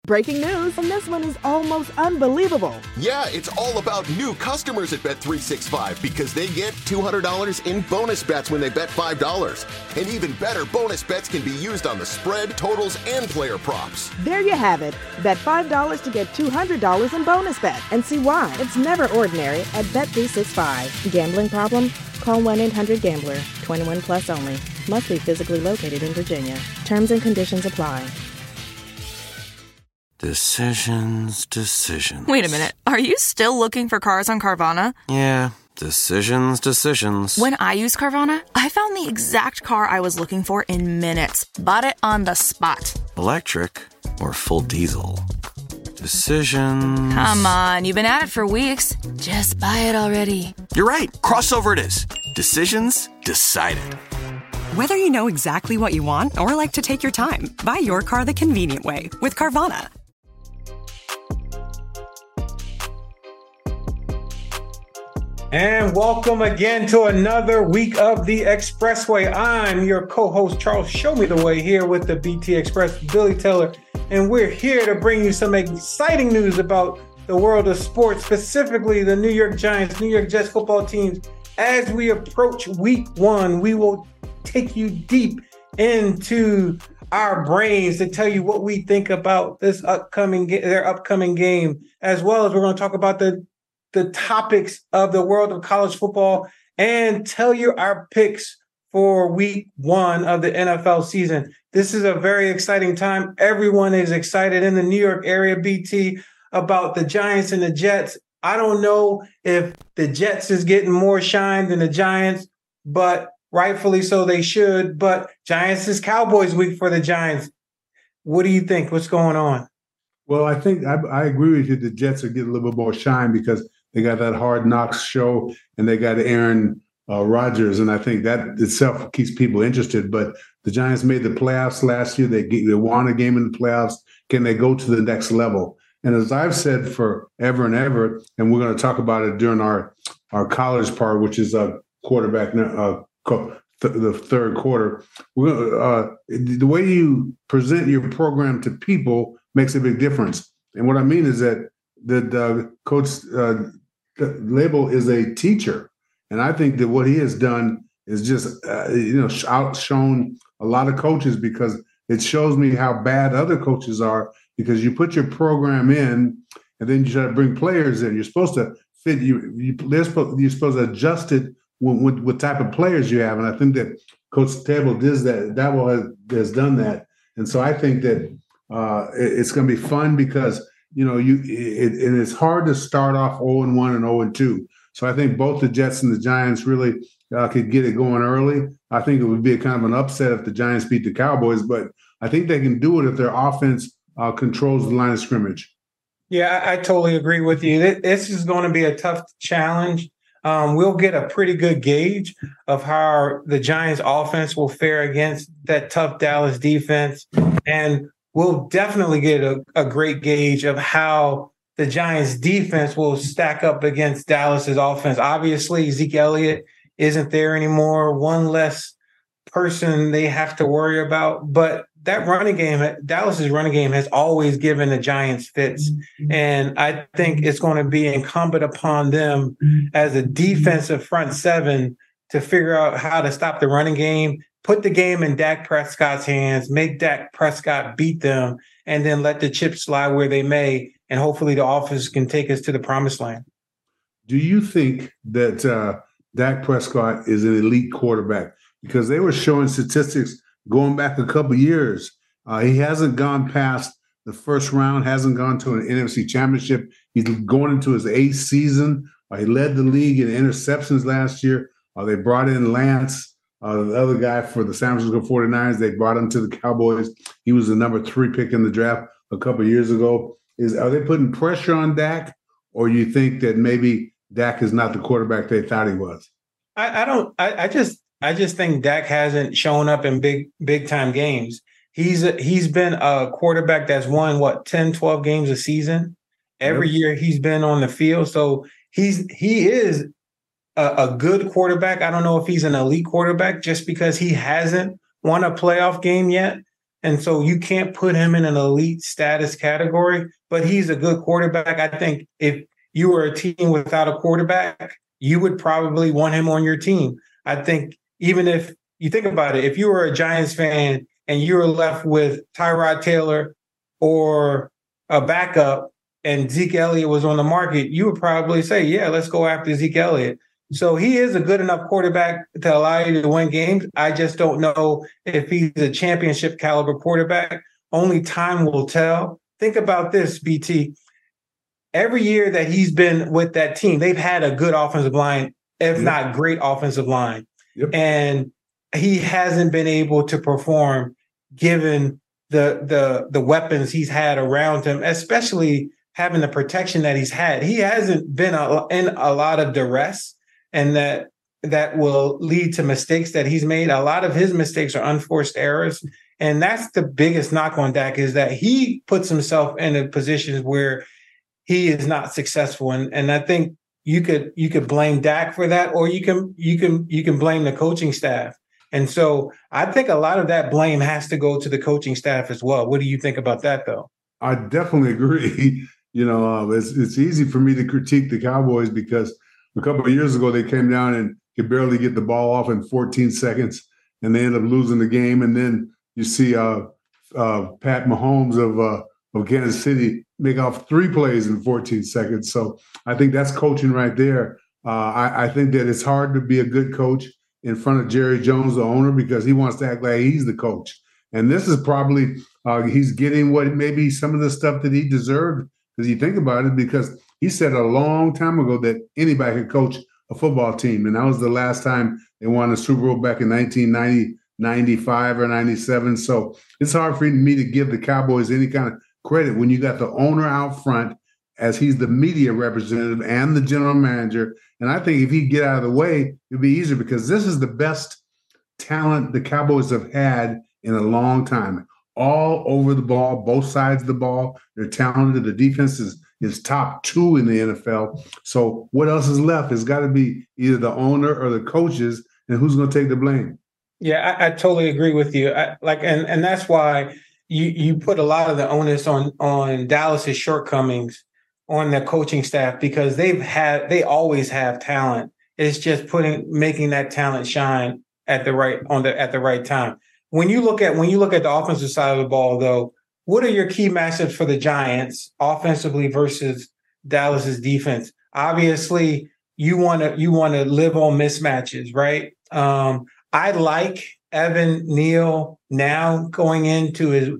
Breaking news, and this one is almost unbelievable. Yeah, it's all about new customers at Bet365 because they get $200 in bonus bets when they bet $5. And even better, bonus bets can be used on the spread, totals, and player props. There you have it. Bet $5 to get $200 in bonus bets. And see why. It's never ordinary at Bet365. Gambling problem? Call 1-800-GAMBLER. 21 plus only. Must be physically located in Virginia. Terms and conditions apply. Decisions. Wait a minute. Are you still looking for cars on Carvana? Yeah, decisions. When I used Carvana, I found the exact car I was looking for in minutes. Bought it on the spot. Electric or full diesel? Decisions. Come on, you've been at it for weeks. Just buy it already. You're right. Crossover it is. Decisions decided. Whether you know exactly what you want or like to take your time, buy your car the convenient way with Carvana. And welcome again to another week of The Expressway. I'm your co-host, Charles Show Me The Way, here with the BT Express, Billy Taylor. And we're here to bring you some exciting news about the world of sports, specifically the New York Giants, New York Jets football teams. As we approach week one, we will take you deep into our brains to tell you what we think about this upcoming game, as well as we're going to talk about the topics of the world of college football and tell you our picks for week one of the NFL season. This is a very exciting time. Everyone is excited in the New York area, BT, about the Giants and the Jets. I don't know if the Jets is getting more shine than the Giants, but rightfully so they should. But Giants is Cowboys week for the Giants. What do you think? What's going on? Well, I think I agree with you. The Jets are getting a little bit more shine because they got that Hard Knocks show and they got Aaron Rodgers. And I think that itself keeps people interested. But the Giants made the playoffs last year. They won a game in the playoffs. Can they go to the next level? And as I've said forever and ever, and we're going to talk about it during our college part, which is a quarterback, the third quarter, the way you present your program to people makes a big difference. And what I mean is that Coach Label is a teacher. And I think that what he has done is just, outshone a lot of coaches, because it shows me how bad other coaches are, because you put your program in and then you try to bring players in. You're supposed to fit you're supposed to adjust it with what type of players you have. And I think that Coach Table does that. Dabo has done that. And so I think that it's going to be fun because, and it's hard to start off 0-1 and 0-2. So I think both the Jets and the Giants really could get it going early. I think it would be a kind of an upset if the Giants beat the Cowboys, but I think they can do it if their offense controls the line of scrimmage. Yeah, I totally agree with you. This is going to be a tough challenge. We'll get a pretty good gauge of how the Giants offense will fare against that tough Dallas defense. And we'll definitely get a great gauge of how the Giants defense will stack up against Dallas's offense. Obviously, Zeke Elliott isn't there anymore. One less person they have to worry about. But that running game, Dallas's running game, has always given the Giants fits. And I think it's going to be incumbent upon them as a defensive front seven to figure out how to stop the running game, put the game in Dak Prescott's hands, make Dak Prescott beat them, and then let the chips slide where they may. And hopefully the offense can take us to the promised land. Do you think that Dak Prescott is an elite quarterback? Because they were showing statistics going back a couple of years. He hasn't gone past the first round, hasn't gone to an NFC championship. He's going into his 8th season. He led the league in interceptions last year. They brought in Lance, the other guy for the San Francisco 49ers. They brought him to the Cowboys. He was the number 3 pick in the draft a couple of years ago. Are they putting pressure on Dak, or you think that maybe Dak is not the quarterback they thought he was? I just think Dak hasn't shown up in big time games. He's been a quarterback that's won 10, 12 games a season. Every year he's been on the field. So he is a good quarterback. I don't know if he's an elite quarterback just because he hasn't won a playoff game yet. And so you can't put him in an elite status category, but he's a good quarterback. I think if you were a team without a quarterback, you would probably want him on your team. I think even if you think about it, if you were a Giants fan and you were left with Tyrod Taylor or a backup and Zeke Elliott was on the market, you would probably say, yeah, let's go after Zeke Elliott. So he is a good enough quarterback to allow you to win games. I just don't know if he's a championship caliber quarterback. Only time will tell. Think about this, BT. Every year that he's been with that team, they've had a good offensive line, if not great offensive line. Yep. And he hasn't been able to perform given the weapons he's had around him, especially having the protection that he's had. He hasn't been in a lot of duress, and that will lead to mistakes that he's made. A lot of his mistakes are unforced errors. And that's the biggest knock on Dak, is that he puts himself in a position where he is not successful. And I think you could blame Dak for that, or you can blame the coaching staff. And so I think a lot of that blame has to go to the coaching staff as well. What do you think about that, though? I definitely agree. It's easy for me to critique the Cowboys because a couple of years ago, they came down and could barely get the ball off in 14 seconds, and they ended up losing the game. And then you see Pat Mahomes of Kansas City make off 3 plays in 14 seconds. So I think that's coaching right there. I think that it's hard to be a good coach in front of Jerry Jones, the owner, because he wants to act like he's the coach. And this is probably he's getting what maybe some of the stuff that he deserved, because you think about it, because he said a long time ago that anybody could coach a football team. And that was the last time they won a Super Bowl back in 1990, 95 or 97. So it's hard for me to give the Cowboys any kind of credit when you got the owner out front, as he's the media representative and the general manager. And I think if he get out of the way, it'd be easier, because this is the best talent the Cowboys have had in a long time. All over the ball, both sides of the ball. They're talented. The defense is top 2 in the NFL. So what else is left? It's got to be either the owner or the coaches, and who's going to take the blame? Yeah, I totally agree with you. And that's why you put a lot of the onus on Dallas's shortcomings on the coaching staff, because they always have talent. It's just making that talent shine at the right time. When you look at the offensive side of the ball, though, what are your key matchups for the Giants offensively versus Dallas's defense? Obviously, you want to live on mismatches, right? I like Evan Neal now going into his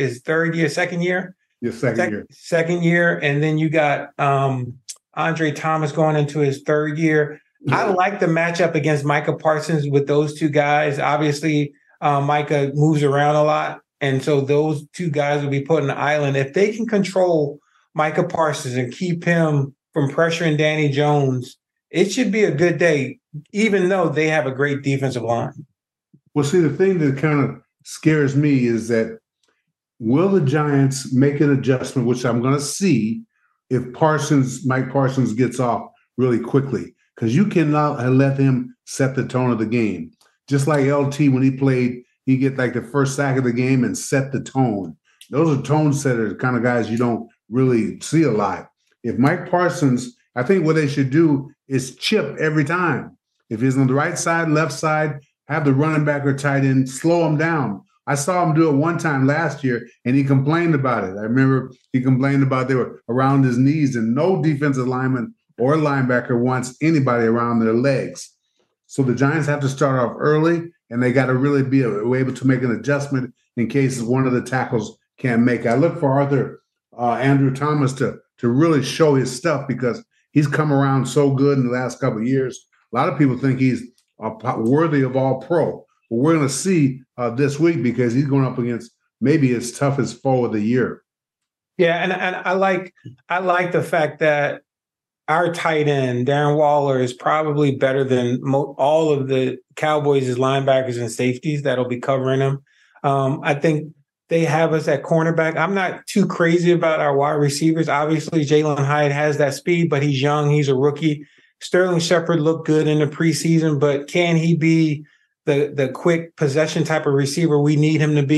second year. Yes, second year, and then you got Andre Thomas going into his 3rd year. I like the matchup against Micah Parsons with those 2 guys. Obviously, Micah moves around a lot, and so those 2 guys will be put on the island. If they can control Micah Parsons and keep him from pressuring Danny Jones, it should be a good day, even though they have a great defensive line. Well, see, the thing that kind of scares me is that will the Giants make an adjustment, which I'm going to see if Mike Parsons gets off really quickly, because you cannot let him set the tone of the game. Just like LT, when he played, he get like the first sack of the game and set the tone. Those are tone setters, kind of guys you don't really see a lot. If Mike Parsons, I think what they should do is chip every time. If he's on the right side, left side, have the running back or tight end, slow him down. I saw him do it one time last year, and he complained about it. I remember he complained about they were around his knees, and no defensive lineman or linebacker wants anybody around their legs. So the Giants have to start off early, and they got to really be able to make an adjustment in case one of the tackles can't make it. I look for Andrew Thomas to really show his stuff, because he's come around so good in the last couple of years. A lot of people think he's worthy of all pro. But we're going to see this week, because he's going up against maybe his toughest foe of the year. Yeah, and I like the fact that our tight end, Darren Waller, is probably better than all of the Cowboys' linebackers and safeties that'll be covering him. I think they have us at cornerback. I'm not too crazy about our wide receivers. Obviously, Jalen Hyatt has that speed, but he's young. He's a rookie. Sterling Shepard looked good in the preseason, but can he be the quick possession type of receiver we need him to be?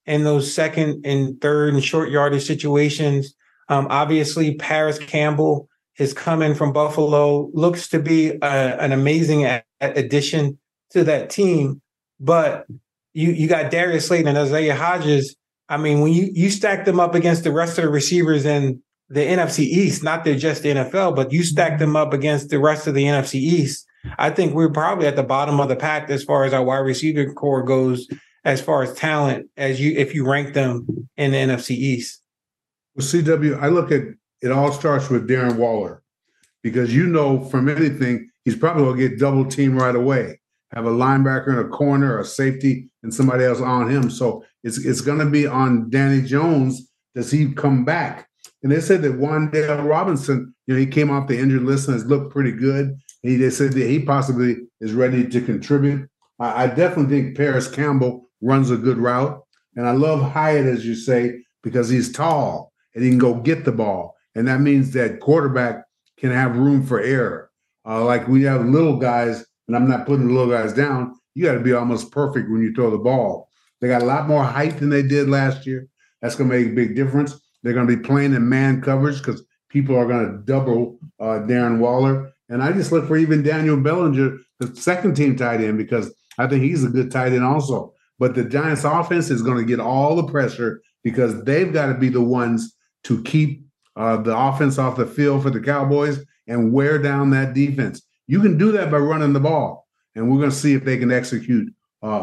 in those second and third and short yardage situations. Obviously, Paris Campbell is coming from Buffalo, looks to be an amazing addition to that team. But you got Darius Slayton and Isaiah Hodgins. I mean, when you stack them up against the rest of the receivers in the NFC East, not just the NFL, but you stack them up against the rest of the NFC East, I think we're probably at the bottom of the pack as far as our wide receiver core goes, as far as talent, if you rank them in the NFC East. Well, CW, I look at it all starts with Darren Waller, because from anything, he's probably going to get double teamed right away. Have a linebacker and a corner, a safety, and somebody else on him. So it's going to be on Danny Jones. Does he come back? And they said that Wan'Dale Robinson, he came off the injured list and has looked pretty good. They said that he possibly is ready to contribute. I definitely think Paris Campbell runs a good route. And I love Hyatt, as you say, because he's tall and he can go get the ball. And that means that quarterback can have room for error. Like we have little guys, and I'm not putting the little guys down, you got to be almost perfect when you throw the ball. They got a lot more height than they did last year. That's going to make a big difference. They're going to be playing in man coverage because people are going to double Darren Waller. And I just look for even Daniel Bellinger, the second team tight end, because I think he's a good tight end also. But the Giants offense is going to get all the pressure because they've got to be the ones to keep the offense off the field for the Cowboys and wear down that defense. You can do that by running the ball, and we're going to see if they can execute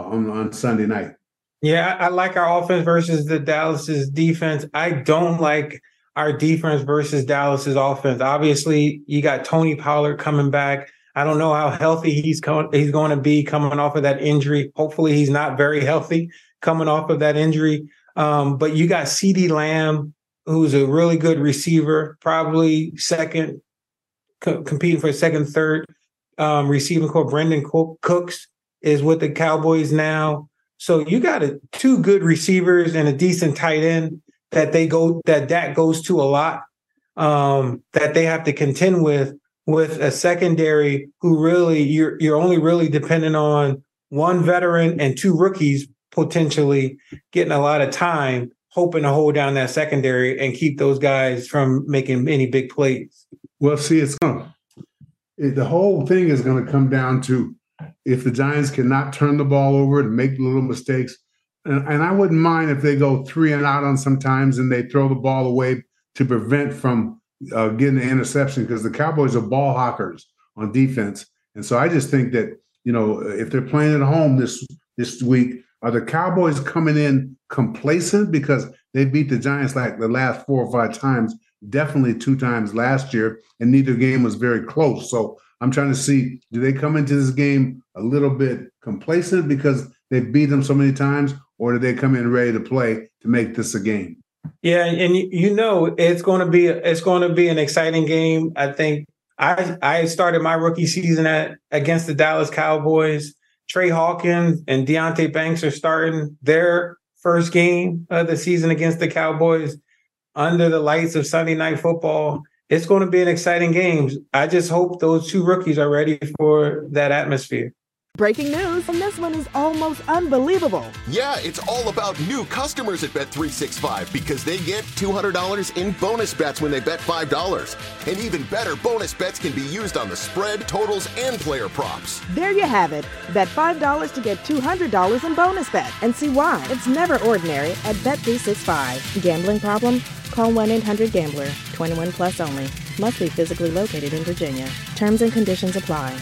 on Sunday night. Yeah, I like our offense versus the Dallas's defense. I don't like our defense versus Dallas's offense. Obviously, you got Tony Pollard coming back. I don't know how healthy he's going to be coming off of that injury. Hopefully, he's not very healthy coming off of that injury. But you got CeeDee Lamb, who's a really good receiver, probably second, competing for second, third receiving core. Brendan Cooks is with the Cowboys now. So you got two good receivers and a decent tight end that Dak goes to a lot, that they have to contend with a secondary who really you're only really dependent on one veteran and two rookies potentially getting a lot of time, hoping to hold down that secondary and keep those guys from making any big plays. Well, see, the whole thing is going to come down to if the Giants cannot turn the ball over and make little mistakes. And I wouldn't mind if they go 3 and out on sometimes and they throw the ball away to prevent from getting the interception, because the Cowboys are ball hawkers on defense. And so I just think that, if they're playing at home this week, are the Cowboys coming in complacent because they beat the Giants like the last 4 or 5 times, definitely 2 times last year, and neither game was very close. So I'm trying to see, do they come into this game a little bit complacent because they beat them so many times, or do they come in ready to play to make this a game? Yeah, and it's going to be an exciting game. I think I started my rookie season against the Dallas Cowboys. Trey Hawkins and Deonte Banks are starting their first game of the season against the Cowboys under the lights of Sunday Night Football. It's going to be an exciting game. I just hope those 2 rookies are ready for that atmosphere. Breaking news, and this one is almost unbelievable. Yeah, it's all about new customers at Bet365 because they get $200 in bonus bets when they bet $5. And even better, bonus bets can be used on the spread, totals, and player props. There you have it. Bet $5 to get $200 in bonus bets, and see why. It's never ordinary at Bet365. Gambling problem? Call 1-800-GAMBLER. 21 plus only. Must be physically located in Virginia. Terms and conditions apply.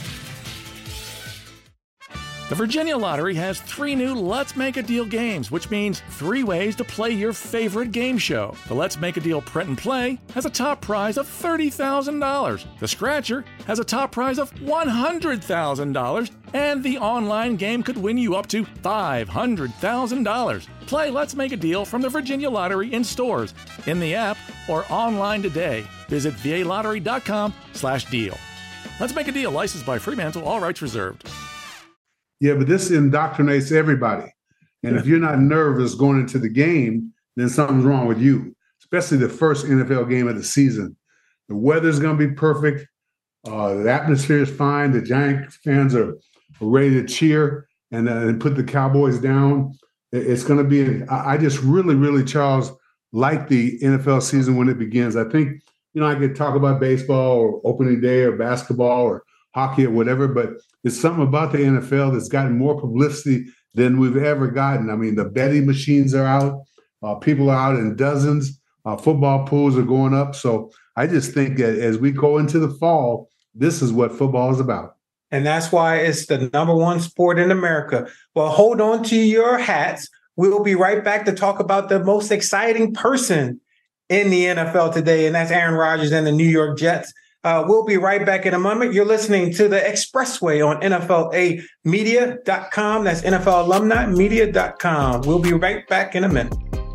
The Virginia Lottery has 3 new Let's Make a Deal games, which means 3 ways to play your favorite game show. The Let's Make a Deal Print and Play has a top prize of $30,000. The Scratcher has a top prize of $100,000. And the online game could win you up to $500,000. Play Let's Make a Deal from the Virginia Lottery in stores, in the app, or online today. Visit VALottery.com/deal. Let's Make a Deal, licensed by Fremantle, all rights reserved. Yeah, but this indoctrinates everybody. And if you're not nervous going into the game, then something's wrong with you, especially the first NFL game of the season. The weather's going to be perfect. The atmosphere is fine. The Giant fans are ready to cheer and put the Cowboys down. It's going to be. I just really, Charles, like the NFL season when it begins. I think, I could talk about baseball or opening day or basketball or hockey or whatever, but it's something about the NFL that's gotten more publicity than we've ever gotten. I mean, the betting machines are out. People are out in dozens. Football pools are going up. So I just think that as we go into the fall, this is what football is about. And that's why it's the number one sport in America. Well, hold on to your hats. We'll be right back to talk about the most exciting person in the NFL today, and that's Aaron Rodgers and the New York Jets. We'll be right back in a moment. You're listening to The Expressway on NFLAmedia.com. That's NFLalumnimedia.com. We'll be right back in a minute.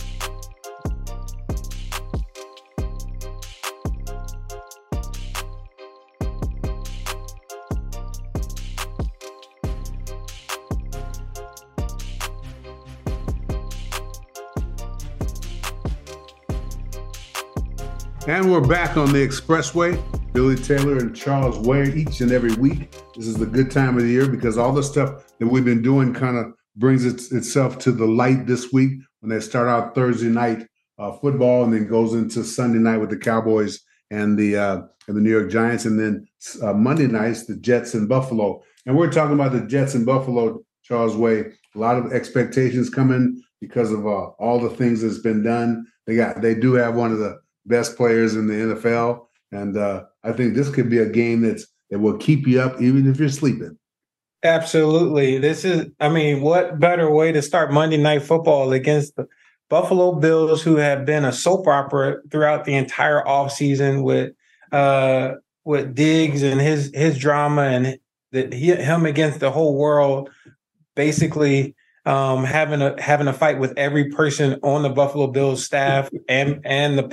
And we're back on the Expressway. Billy Taylor and Charles Ware each and every week. This is the good time of the year because all the stuff that we've been doing kind of brings itself to the light this week when they start out Thursday night football and then goes into Sunday night with the Cowboys and the New York Giants, and then Monday nights the Jets in Buffalo. And we're talking about the Jets in Buffalo, Charles Ware. A lot of expectations coming because of all the things that's been done. They do have one of the best players in the NFL. And I think this could be a game that will keep you up even if you're sleeping. Absolutely. What better way to start Monday Night Football against the Buffalo Bills, who have been a soap opera throughout the entire offseason with Diggs and his drama and him against the whole world, basically having a fight with every person on the Buffalo Bills staff and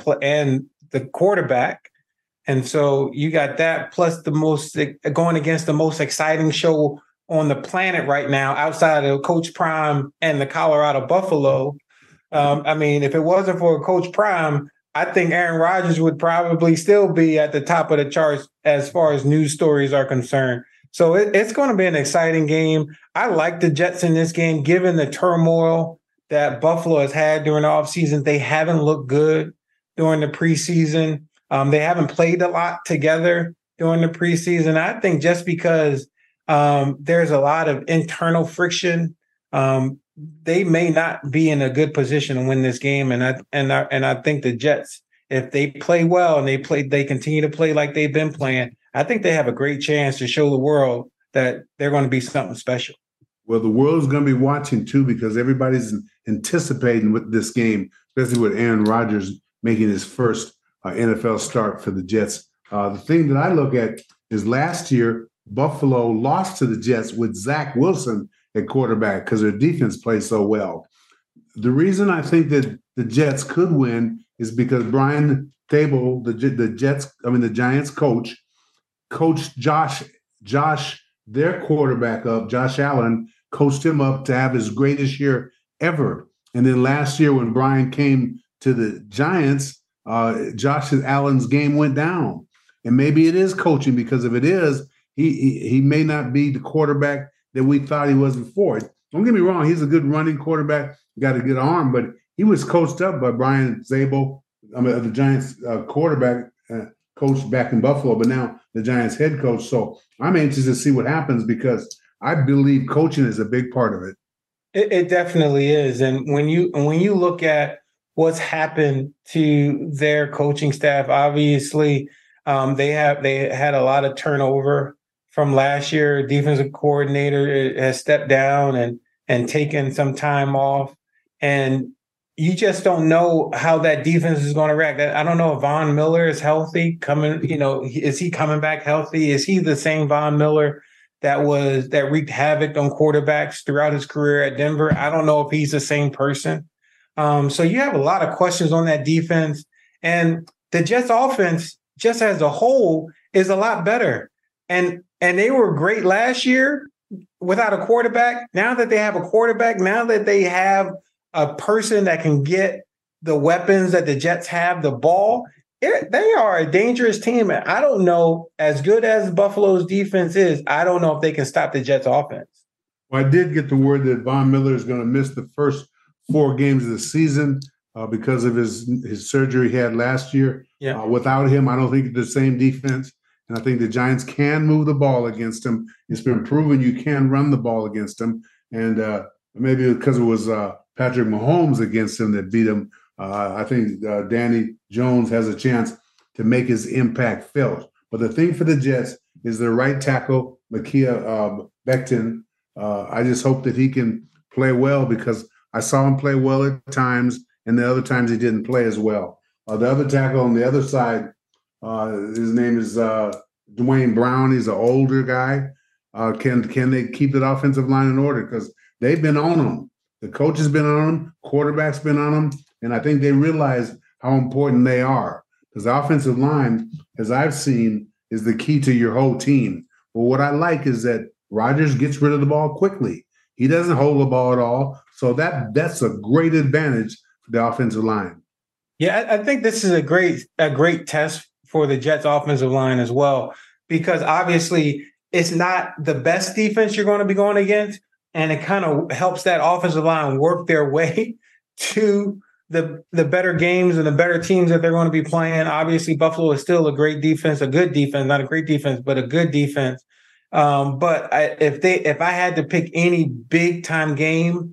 the quarterback. And so you got that plus going against the most exciting show on the planet right now outside of Coach Prime and the Colorado Buffalo. If it wasn't for Coach Prime, I think Aaron Rodgers would probably still be at the top of the charts as far as news stories are concerned. So it's going to be an exciting game. I like the Jets in this game, given the turmoil that Buffalo has had during the offseason. They haven't looked good during the preseason. They haven't played a lot together during the preseason. I think just because there's a lot of internal friction, they may not be in a good position to win this game. And I think the Jets, if they play well and they continue to play like they've been playing, I think they have a great chance to show the world that they're going to be something special. Well, the world is going to be watching too because everybody's anticipating with this game, especially with Aaron Rodgers making his first NFL start for the Jets. The thing that I look at is last year, Buffalo lost to the Jets with Zach Wilson at quarterback because their defense played so well. The reason I think that the Jets could win is because Brian Daboll, the Giants coached Josh, their quarterback up, Josh Allen, coached him up to have his greatest year ever. And then last year when Brian came to the Giants, Josh Allen's game went down. And maybe it is coaching because if it is, he may not be the quarterback that we thought he was before. Don't get me wrong, he's a good running quarterback, got a good arm, but he was coached up by Brian Daboll, the Giants quarterback coach back in Buffalo, but now the Giants head coach. So I'm anxious to see what happens because I believe coaching is a big part of it. It definitely is. And when you look at what's happened to their coaching staff, obviously they had a lot of turnover from last year. Defensive coordinator has stepped down and taken some time off. And you just don't know how that defense is going to react. I don't know if Von Miller is healthy. Is he coming back healthy? Is he the same Von Miller that wreaked havoc on quarterbacks throughout his career at Denver? I don't know if he's the same person. So you have a lot of questions on that defense. And the Jets offense, just as a whole, is a lot better. And they were great last year without a quarterback. Now that they have a quarterback, now that they have a person that can get the weapons that the Jets have, the ball, they are a dangerous team. And I don't know, as good as Buffalo's defense is, I don't know if they can stop the Jets offense. Well, I did get the word that Von Miller is going to miss the first 4 games of the season because of his surgery he had last year. Yeah. Without him, I don't think it's the same defense. And I think the Giants can move the ball against him. It's been proven you can run the ball against him. And maybe because it was Patrick Mahomes against him that beat him, I think Danny Jones has a chance to make his impact felt. But the thing for the Jets is their right tackle, Mekhi Becton. I just hope that he can play well because I saw him play well at times, and the other times he didn't play as well. The other tackle on the other side, his name is Dwayne Brown. He's an older guy. Can they keep the offensive line in order? Because they've been on them. The coach has been on them. Quarterback's been on them. And I think they realize how important they are. Because the offensive line, as I've seen, is the key to your whole team. But what I like is that Rodgers gets rid of the ball quickly. He doesn't hold the ball at all. So that's a great advantage for the offensive line. Yeah, I think this is a great test for the Jets offensive line as well, because obviously it's not the best defense you're going to be going against, and it kind of helps that offensive line work their way to the better games and the better teams that they're going to be playing. Obviously, Buffalo is still a great defense, a good defense, not a great defense, but a good defense. But if I had to pick any big time game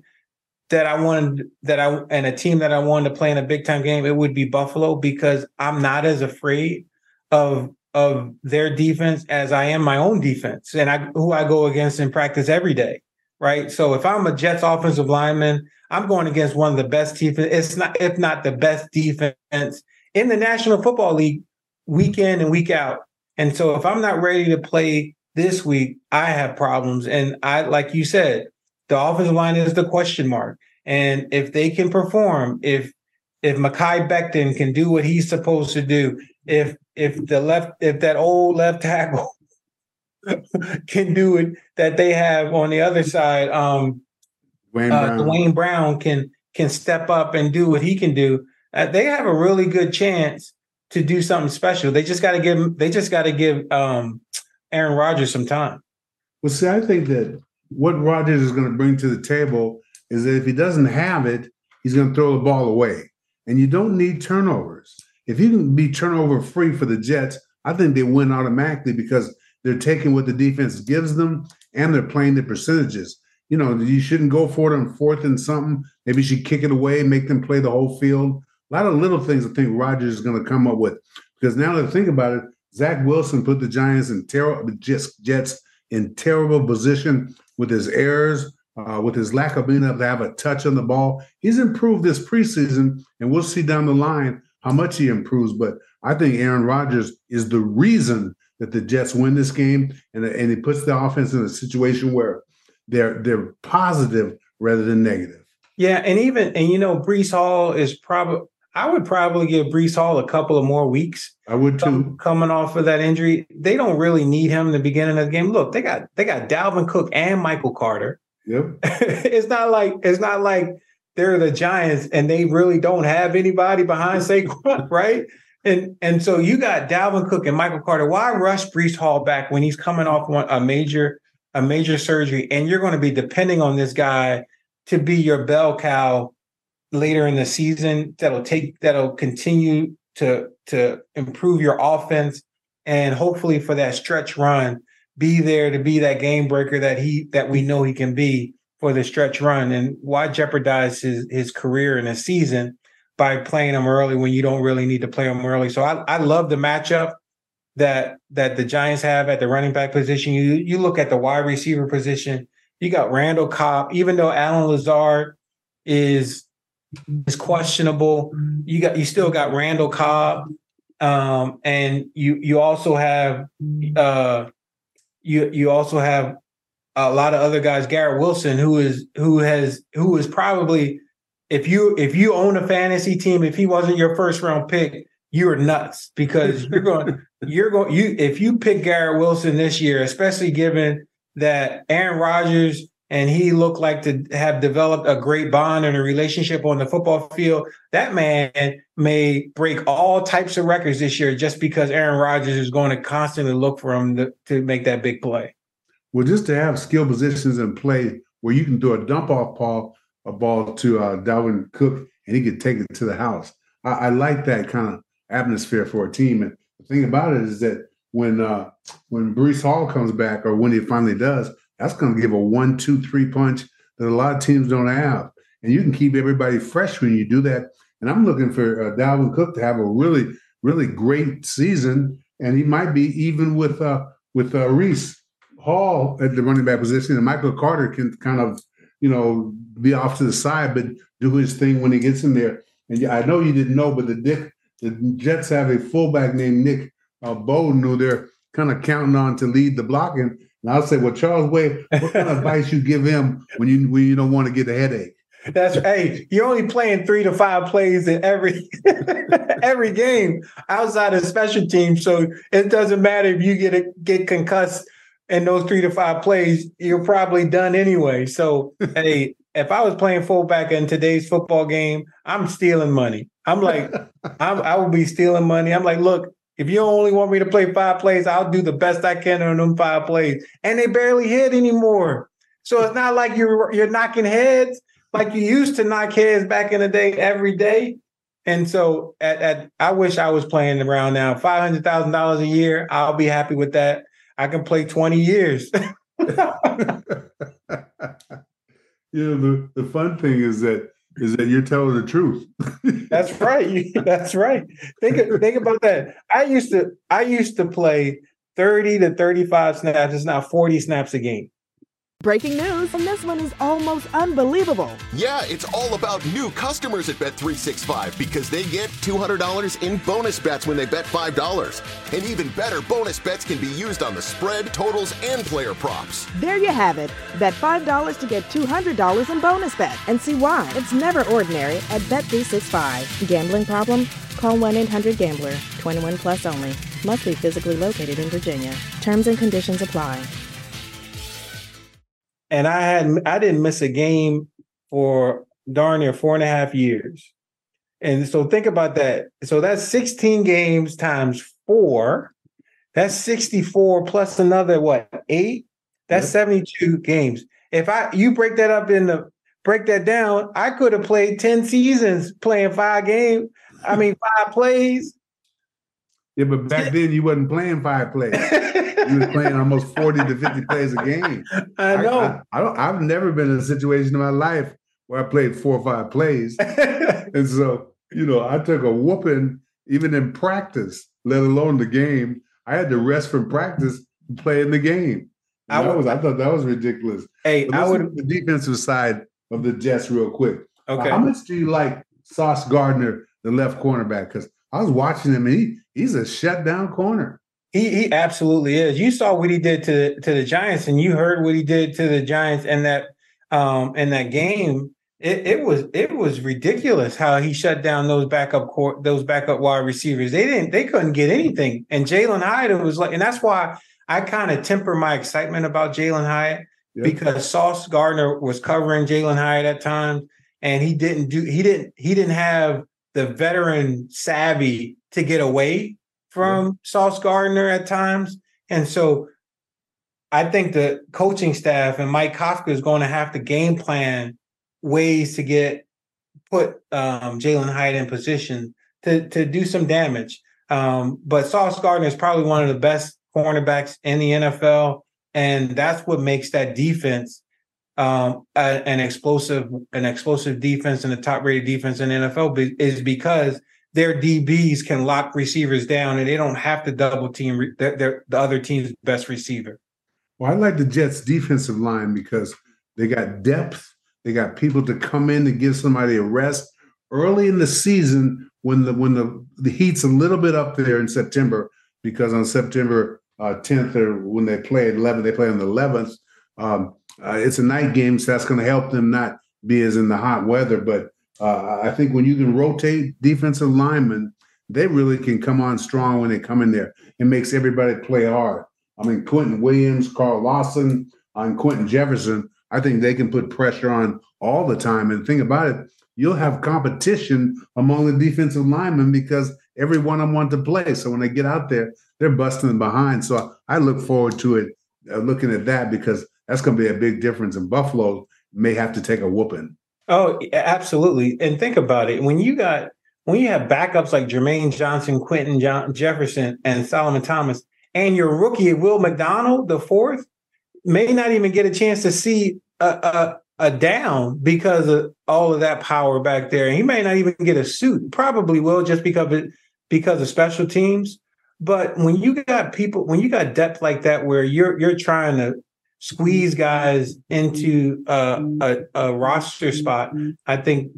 and a team that I wanted to play in a big time game, it would be Buffalo, because I'm not as afraid of their defense as I am my own defense and who I go against in practice every day. Right. So if I'm a Jets offensive lineman, I'm going against one of the best defense, if not the best defense in the National Football League week in and week out. And so if I'm not ready to play this week, I have problems. And like you said, the offensive line is the question mark. And if they can perform, if Mekhi Becton can do what he's supposed to do, if that old left tackle can do it that they have on the other side, Dwayne Brown can step up and do what he can do. They have a really good chance to do something special. They just got to give Aaron Rodgers some time. Well, see, I think that what Rodgers is going to bring to the table is that if he doesn't have it, he's going to throw the ball away. And you don't need turnovers. If you can be turnover free for the Jets, I think they win automatically because they're taking what the defense gives them and they're playing the percentages. You know, you shouldn't go for it on 4th and something. Maybe you should kick it away, make them play the whole field. A lot of little things I think Rodgers is going to come up with. Because now that I think about it, Zach Wilson put the Giants Jets in terrible position with his errors, with his lack of being able to have a touch on the ball. He's improved this preseason, and we'll see down the line how much he improves. But I think Aaron Rodgers is the reason that the Jets win this game, and he puts the offense in a situation where they're positive rather than negative. Yeah, and Breece Hall is probably. I would probably give Breece Hall a couple of more weeks. I would too. Coming off of that injury, they don't really need him in the beginning of the game. Look, they got Dalvin Cook and Michael Carter. Yep. It's not like they're the Giants and they really don't have anybody behind Saquon, right? And so you got Dalvin Cook and Michael Carter. Why rush Breece Hall back when he's coming off a major surgery, and you're going to be depending on this guy to be your bell cow later in the season that'll continue to improve your offense and hopefully for that stretch run be there to be that game breaker that we know he can be for the stretch run. And why jeopardize his career in a season by playing him early when you don't really need to play him early? So I love the matchup that the Giants have at the running back position. You look at the wide receiver position, you got Randall Cobb, even though Allen Lazard is questionable. You still got Randall Cobb, and you also have you also have a lot of other guys. Garrett Wilson, who is probably, if you own a fantasy team, if he wasn't your first round pick, you're nuts, because if you pick Garrett Wilson this year, especially given that Aaron Rodgers and he looked like to have developed a great bond and a relationship on the football field, that man may break all types of records this year just because Aaron Rodgers is going to constantly look for him to make that big play. Well, just to have skill positions in play where you can throw a dump-off ball to Dalvin Cook, and he could take it to the house. I like that kind of atmosphere for a team. And the thing about it is that when Breece Hall comes back, or when he finally does, that's going to give a 1-2-3 punch that a lot of teams don't have. And you can keep everybody fresh when you do that. And I'm looking for Dalvin Cook to have a really, really great season. And he might be even with Breece Hall at the running back position. And Michael Carter can kind of, be off to the side, but do his thing when he gets in there. And I know you didn't know, but the Jets have a fullback named Nick Bowden, who they're kind of counting on to lead the blocking. And I'll say, well, Charles Way, what kind of advice you give him when you don't want to get a headache? Hey, you're only playing 3 to 5 plays in every game outside of special teams. So it doesn't matter if you get concussed in those 3 to 5 plays, you're probably done anyway. So, hey, if I was playing fullback in today's football game, I'm stealing money. I'm like, I would be stealing money. I'm like, look, if you only want me to play 5 plays, I'll do the best I can on them 5 plays. And they barely hit anymore. So it's not like you're knocking heads like you used to knock heads back in the day every day. And so I wish I was playing around now. $500,000 a year, I'll be happy with that. I can play 20 years. The fun thing is that you're telling the truth. That's right. That's right. Think about that. I used to play 30 to 35 snaps. It's now 40 snaps a game. Breaking news, and this one is almost unbelievable. Yeah, it's all about new customers at Bet365 because they get $200 in bonus bets when they bet $5. And even better, bonus bets can be used on the spread, totals, and player props. There you have it. Bet $5 to get $200 in bonus bets. And see why. It's never ordinary at Bet365. Gambling problem? Call 1-800-GAMBLER. 21 plus only. Must be physically located in Virginia. Terms and conditions apply. And I didn't miss a game for darn near 4.5 years. And so think about that. So that's 16 games times 4. That's 64 plus another, 8? That's 72 games. If you break that down, I could have played 10 seasons playing 5 plays. Yeah, but back then you wasn't playing 5 plays. You was playing almost 40 to 50 plays a game. I know. I've never been in a situation in my life where I played 4 or 5 plays. And so, I took a whooping even in practice, let alone the game. I had to rest from practice and play in the game. I thought that was ridiculous. Hey, I would the defensive side of the Jets real quick. Okay. How much do you like Sauce Gardner, the left cornerback? Because I was watching him, and he's a shutdown corner. He absolutely is. You saw what he did to the Giants, and you heard what he did to the Giants in that game. It was ridiculous how he shut down those backup wide receivers. They couldn't get anything. And Jalen Hyatt was like, and that's why I kind of temper my excitement about Jalen Hyatt because Sauce Gardner was covering Jalen Hyatt at times, and he didn't have the veteran savvy to get away from Sauce Gardner at times. And so I think the coaching staff and Mike Kafka is going to have to game plan ways to put Jalen Hyatt in position to do some damage. But Sauce Gardner is probably one of the best cornerbacks in the NFL. And that's what makes that defense an explosive defense and a top-rated defense in the NFL is because their DBs can lock receivers down and they don't have to double team the other team's best receiver. Well, I like the Jets' defensive line because they got depth. They got people to come in to give somebody a rest early in the season when the heat's a little bit up there in September, because on September 10th or when they play at 11, they play on the 11th. It's a night game, so that's going to help them not be as in the hot weather. But I think when you can rotate defensive linemen, they really can come on strong when they come in there. It makes everybody play hard. I mean, Quentin Williams, Carl Lawson, and Quentin Jefferson, I think they can put pressure on all the time. And the thing about it, you'll have competition among the defensive linemen because every one of them want to play. So when they get out there, they're busting behind. So I look forward to it, looking at that, because that's going to be a big difference in Buffalo. may have to take a whooping. Oh, absolutely. And think about it. When you have backups like Jermaine Johnson, Quentin Jefferson, and Solomon Thomas, and your rookie Will McDonald, the fourth, may not even get a chance to see a down because of all of that power back there. He may not even get a suit. Probably will, just because of special teams. But when you got depth like that, where you're trying to squeeze guys into a roster spot, I think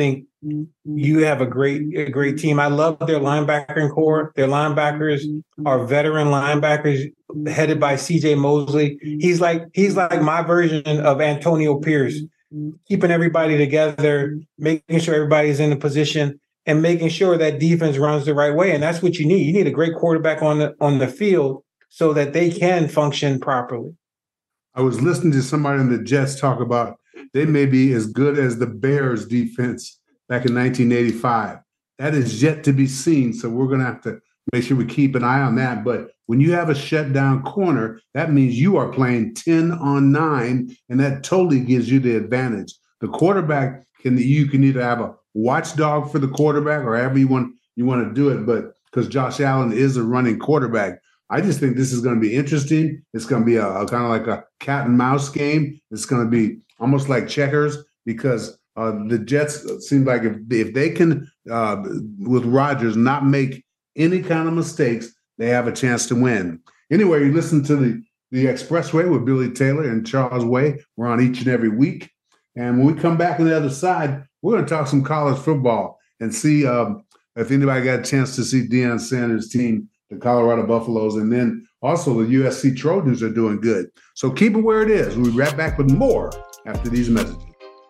you have a great team. I love their linebacking core. Their linebackers are veteran linebackers headed by CJ Mosley. He's like my version of Antonio Pierce, keeping everybody together, making sure everybody's in the position, and making sure that defense runs the right way. And that's what you need. You need a great quarterback on the field so that they can function properly. I was listening to somebody in the Jets talk about they may be as good as the Bears defense back in 1985. That is yet to be seen. So we're going to have to make sure we keep an eye on that. But when you have a shutdown corner, that means you are playing 10 on 9, and that totally gives you the advantage. The quarterback you can either have a watchdog for the quarterback or however you want to do it. But because Josh Allen is a running quarterback, I just think this is going to be interesting. It's going to be a kind of like a cat and mouse game. It's going to be almost like checkers because the Jets seem like if they can, with Rodgers, not make any kind of mistakes, they have a chance to win. Anyway, you listen to the Expressway with Billy Taylor and Charles Way. We're on each and every week. And when we come back on the other side, we're going to talk some college football and see if anybody got a chance to see Deion Sanders' team, the Colorado Buffaloes, and then also the USC Trojans are doing good. So keep it where it is. We'll be right back with more after these messages.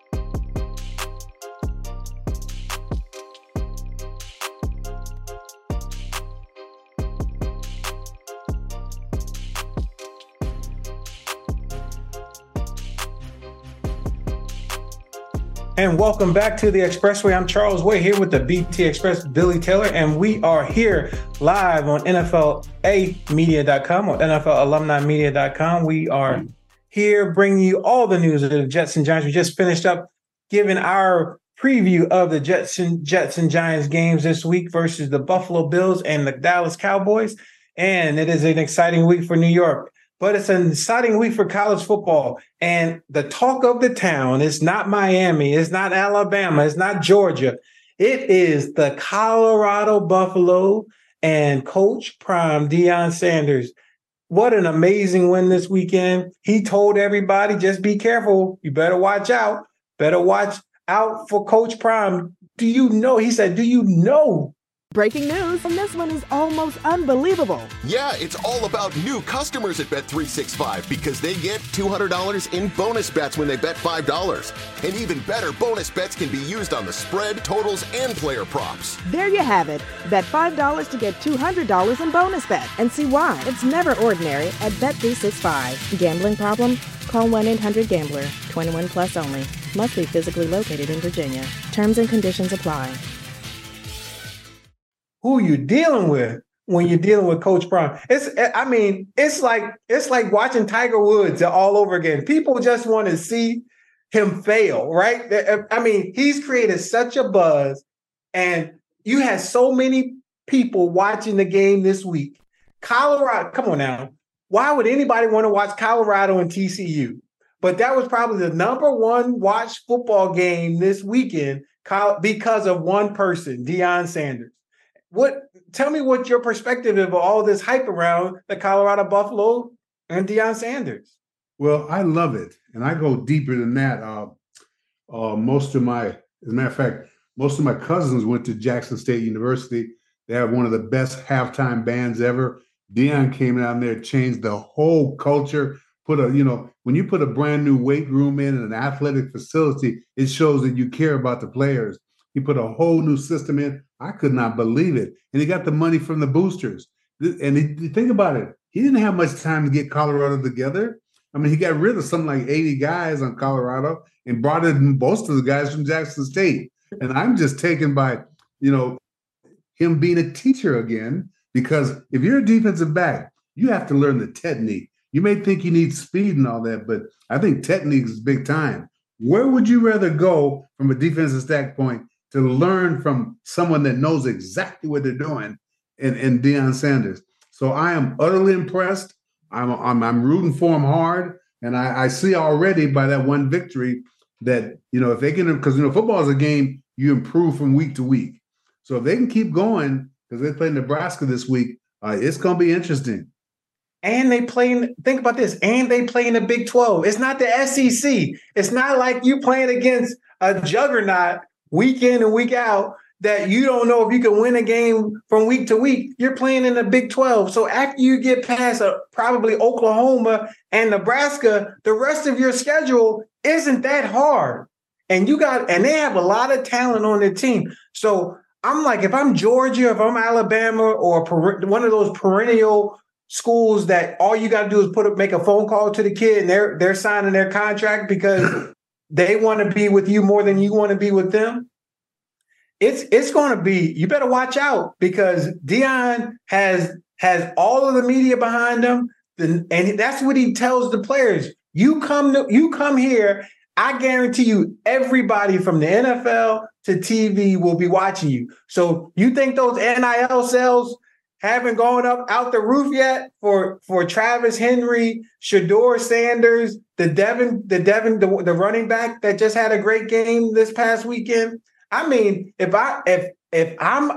And welcome back to the Expressway. I'm Charles Way here with the BT Express, Billy Taylor, and we are here live on NFLAmedia.com or NFLAlumniMedia.com. We are here bringing you all the news of the Jets and Giants. We just finished up giving our preview of the Jets and Giants games this week versus the Buffalo Bills and the Dallas Cowboys. And it is an exciting week for New York. But it's an exciting week for college football. And the talk of the town is not Miami, it's not Alabama, it's not Georgia. It is the Colorado Buffalo and Coach Prime, Deion Sanders. What an amazing win this weekend. He told everybody, just be careful. You better watch out. Better watch out for Coach Prime. Do you know? He said, do you know? Breaking news, and this one is almost unbelievable. Yeah, it's all about new customers at Bet365 because they get $200 in bonus bets when they bet $5. And even better, bonus bets can be used on the spread, totals, and player props. There you have it. Bet $5 to get $200 in bonus bets. And see why. It's never ordinary at Bet365. Gambling problem? Call 1-800-GAMBLER. 21 plus only. Must be physically located in Virginia. Terms and conditions apply. Who you dealing with when you're dealing with Coach Prime? It's like watching Tiger Woods all over again. People just want to see him fail, right? I mean, he's created such a buzz, and you had so many people watching the game this week. Colorado, come on now. Why would anybody want to watch Colorado and TCU? But that was probably the number one watched football game this weekend because of one person, Deion Sanders. Tell me what your perspective of all this hype around the Colorado Buffalo and Deion Sanders. Well, I love it. And I go deeper than that. As a matter of fact, most of my cousins went to Jackson State University. They have one of the best halftime bands ever. Deion came down there, changed the whole culture. When you put a brand new weight room in an athletic facility, it shows that you care about the players. He put a whole new system in. I could not believe it. And he got the money from the boosters. And think about it. He didn't have much time to get Colorado together. I mean, he got rid of something like 80 guys on Colorado and brought in most of the guys from Jackson State. And I'm just taken by, him being a teacher again, because if you're a defensive back, you have to learn the technique. You may think you need speed and all that, but I think technique is big time. Where would you rather go from a defensive standpoint to learn from someone that knows exactly what they're doing in Deion Sanders? So I am utterly impressed. I'm rooting for him hard, and I see already by that one victory that, if they can, because football is a game you improve from week to week. So if they can keep going, because they play Nebraska this week, it's going to be interesting. And think about this, and they play in the Big 12. It's not the SEC. It's not like you playing against a juggernaut week in and week out that you don't know if you can win a game from week to week. You're playing in the Big 12. So after you get past probably Oklahoma and Nebraska, the rest of your schedule isn't that hard. And they have a lot of talent on their team. So I'm like, if I'm Georgia, if I'm Alabama, or one of those perennial schools that all you got to do is make a phone call to the kid and they're signing their contract because they want to be with you more than you want to be with them. It's going to be, you better watch out, because Deion has all of the media behind him, and that's what he tells the players. You come here, I guarantee you everybody from the NFL to TV will be watching you. So you think those NIL sales haven't gone up out the roof yet for Travis Henry, Shedeur Sanders, the running back that just had a great game this past weekend? I mean, if I'm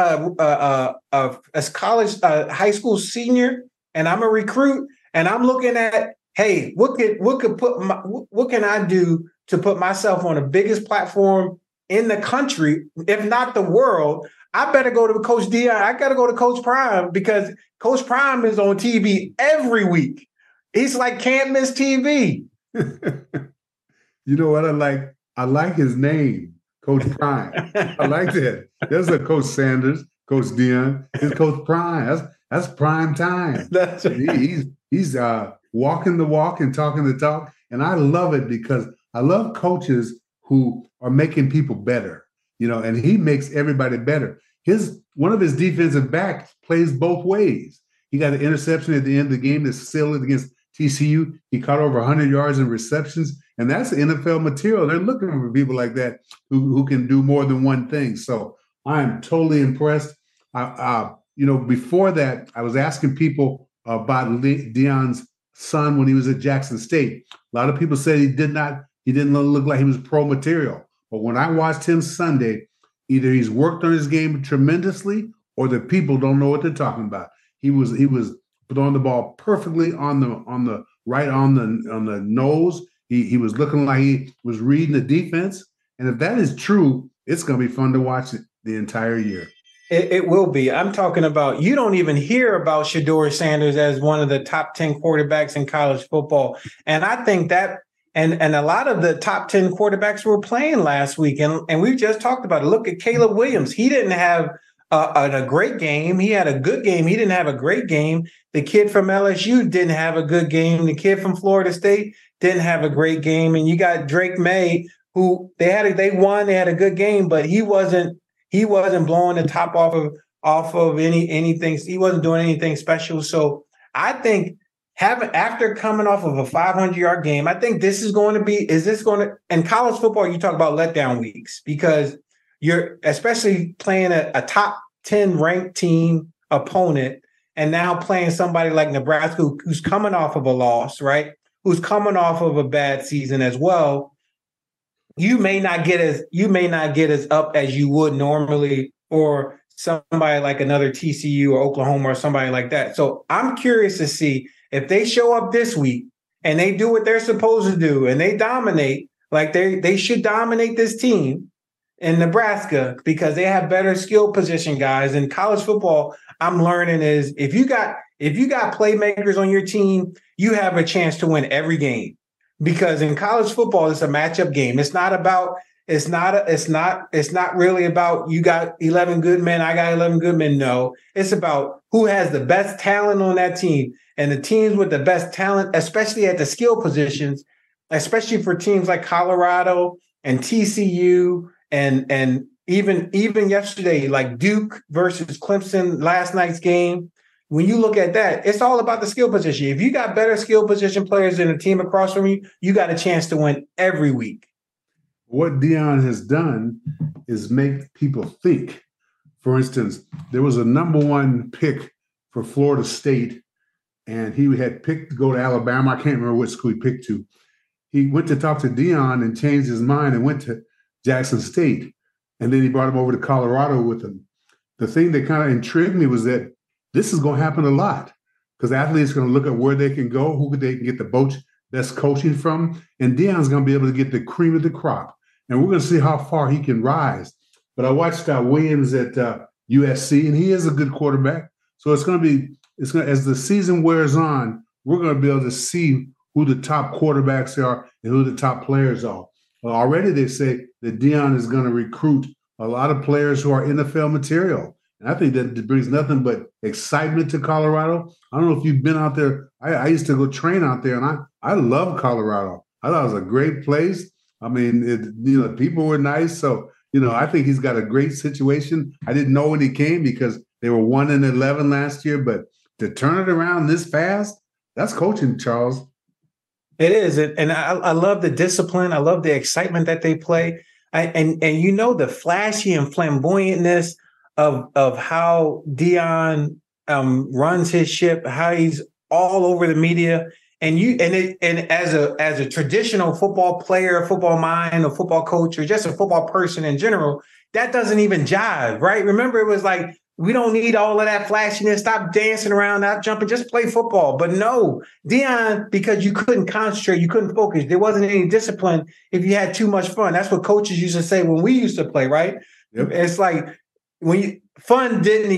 a college high school senior and I'm a recruit and I'm looking at, hey, what can I do to put myself on the biggest platform in the country, if not the world? I better go to Coach Deion. I got to go to Coach Prime, because Coach Prime is on TV every week. He's like, can't miss TV. You know what I like? I like his name, Coach Prime. I like that. There's a Coach Sanders, Coach Deion. It's Coach Prime. That's prime time. That's right. He's walking the walk and talking the talk. And I love it, because I love coaches who are making people better, and he makes everybody better. One of his defensive backs plays both ways. He got an interception at the end of the game that sealed it against TCU. He caught over 100 yards in receptions, and that's NFL material. They're looking for people like that who can do more than one thing. So I am totally impressed. Before that, I was asking people about Deion's son when he was at Jackson State. A lot of people said he didn't look like he was pro material. But when I watched him Sunday, either he's worked on his game tremendously, or the people don't know what they're talking about. He was throwing the ball perfectly on the nose. He was looking like he was reading the defense. And if that is true, it's going to be fun to watch the entire year. It will be. I'm talking about, you don't even hear about Shedeur Sanders as one of the top 10 quarterbacks in college football. And I think that, and a lot of the top 10 quarterbacks were playing last week. And we just talked about it. Look at Caleb Williams. He didn't have a great game. He had a good game. He didn't have a great game. The kid from LSU didn't have a good game. The kid from Florida State didn't have a great game. And you got Drake May, who they had a good game, but he wasn't blowing the top off of anything. He wasn't doing anything special. So I think after coming off of a 500-yard game, I think this is going to be, in college football, you talk about letdown weeks, because you're especially playing a top 10 ranked team opponent, and now playing somebody like Nebraska who's coming off of a loss, right? Who's coming off of a bad season as well. You may not get as up as you would normally, or somebody like another TCU or Oklahoma or somebody like that. So I'm curious to see if they show up this week and they do what they're supposed to do and they dominate, like they should dominate this team in Nebraska, because they have better skill position guys. In college football, I'm learning is if you got playmakers on your team, you have a chance to win every game. Because in college football, it's a matchup game. It's not really about you got 11 good men, I got 11 good men. No, it's about who has the best talent on that team. And the teams with the best talent, especially at the skill positions, especially for teams like Colorado and TCU and even yesterday, like Duke versus Clemson, last night's game. When you look at that, it's all about the skill position. If you got better skill position players than the team across from you, you got a chance to win every week. What Deion has done is make people think. For instance, there was a number 1 pick for Florida State, and he had picked to go to Alabama. I can't remember which school he picked to. He went to talk to Deion and changed his mind and went to Jackson State. And then he brought him over to Colorado with him. The thing that kind of intrigued me was that this is going to happen a lot because athletes are going to look at where they can go, who they can get the best coaching from, and Deion's going to be able to get the cream of the crop. And we're going to see how far he can rise. But I watched Williams at USC, and he is a good quarterback. So as the season wears on, we're going to be able to see who the top quarterbacks are and who the top players are. Well, already they say that Deion is going to recruit a lot of players who are NFL material. And I think that brings nothing but excitement to Colorado. I don't know if you've been out there. I used to go train out there, and I love Colorado. I thought it was a great place. I mean, people were nice. So, I think he's got a great situation. I didn't know when he came because they were 1-11 last year, but to turn it around this fast, that's coaching, Charles. It is. And I love the discipline. I love the excitement that they play. And the flashy and flamboyantness of how Deion runs his ship, how he's all over the media. And as a traditional football player, football mind, a football coach, or just a football person in general, that doesn't even jive, right? Remember, it was like, we don't need all of that flashiness. Stop dancing around, not jumping, just play football. But no, Deion, because you couldn't concentrate, you couldn't focus. There wasn't any discipline if you had too much fun. That's what coaches used to say when we used to play, right? Yep. It's like fun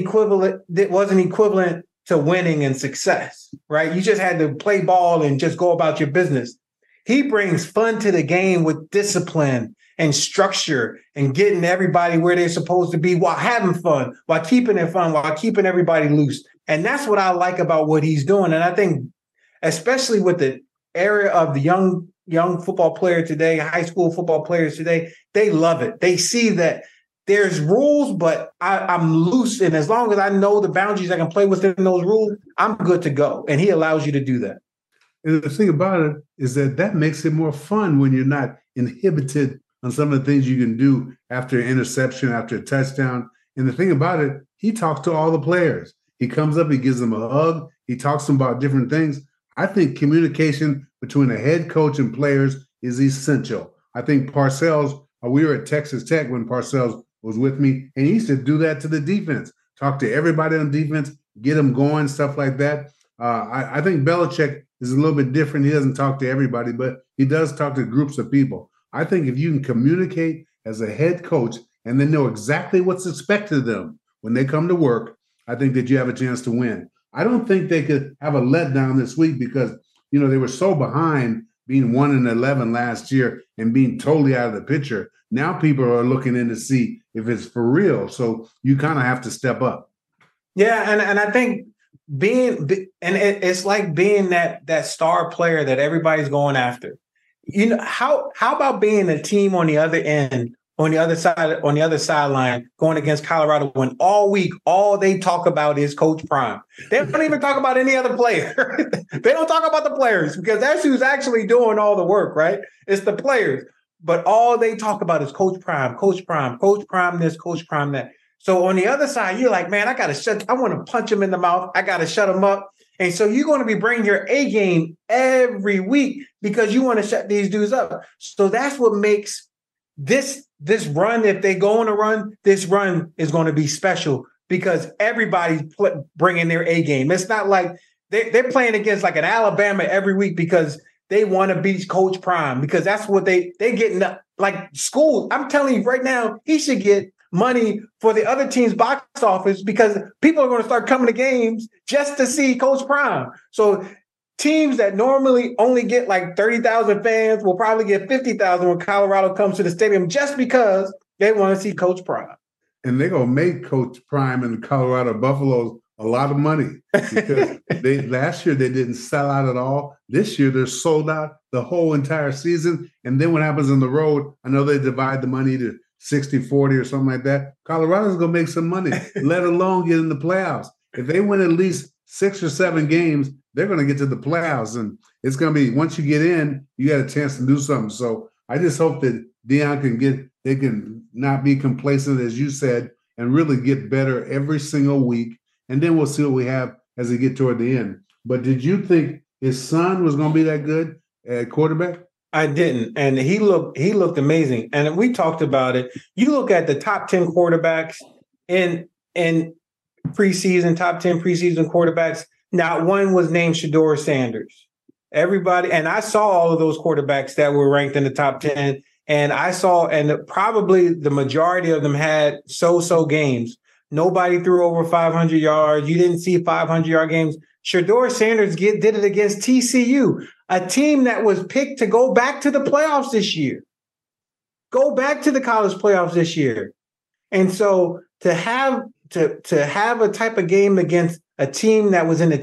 wasn't equivalent to winning and success, right? You just had to play ball and just go about your business. He brings fun to the game with discipline and structure and getting everybody where they're supposed to be while having fun, while keeping it fun, while keeping everybody loose. And that's what I like about what he's doing. And I think, especially with the area of the young football player today, high school football players today, they love it. They see that there's rules, but I'm loose. And as long as I know the boundaries I can play within those rules, I'm good to go. And he allows you to do that. And the thing about it is that makes it more fun when you're not inhibited on some of the things you can do after an interception, after a touchdown. And the thing about it, he talks to all the players. He comes up, he gives them a hug. He talks to them about different things. I think communication between a head coach and players is essential. I think Parcells, we were at Texas Tech when Parcells was with me, and he used to do that to the defense, talk to everybody on defense, get them going, stuff like that. I think Belichick is a little bit different. He doesn't talk to everybody, but he does talk to groups of people. I think if you can communicate as a head coach and then know exactly what's expected of them when they come to work, I think that you have a chance to win. I don't think they could have a letdown this week because, they were so behind being 1-11 last year and being totally out of the picture. Now people are looking in to see if it's for real. So you kind of have to step up. Yeah, and I think it's like being that star player that everybody's going after. How about being a team on the other end, on the other sideline, going against Colorado when all week, all they talk about is Coach Prime. They don't even talk about any other player. They don't talk about the players because that's who's actually doing all the work, right? It's the players. But all they talk about is Coach Prime, Coach Prime, Coach Prime this, Coach Prime that. So on the other side, you're like, man, I want to punch him in the mouth. I got to shut him up. And so you're going to be bringing your A game every week because you want to shut these dudes up. So that's what makes this run, if they go on a run, this run is going to be special because everybody's bringing their A game. It's not like they're playing against like an Alabama every week because they want to beat Coach Prime because that's what they getting like school. I'm telling you right now, he should get money for the other team's box office because people are going to start coming to games just to see Coach Prime. So teams that normally only get like 30,000 fans will probably get 50,000 when Colorado comes to the stadium just because they want to see Coach Prime. And they're going to make Coach Prime and the Colorado Buffaloes a lot of money because last year they didn't sell out at all. This year they're sold out the whole entire season. And then what happens on the road, I know they divide the money to 60-40 or something like that. Colorado's going to make some money, let alone get in the playoffs. If they win at least 6 or 7 games, they're going to get to the playoffs. And it's going to be, once you get in, you got a chance to do something. So I just hope that Deion they can not be complacent, as you said, and really get better every single week. And then we'll see what we have as we get toward the end. But did you think his son was going to be that good at quarterback? I didn't, and he looked amazing. And we talked about it. You look at the top 10 quarterbacks in preseason, top 10 preseason quarterbacks. Not one was named Shedeur Sanders. Everybody, and I saw all of those quarterbacks that were ranked in the top 10, and probably the majority of them had so-so games. Nobody threw over 500 yards. You didn't see 500-yard games. Shedeur Sanders did it against TCU, a team that was picked to go back to the playoffs this year. Go back to the college playoffs this year. And so to have a type of game against a team that was in the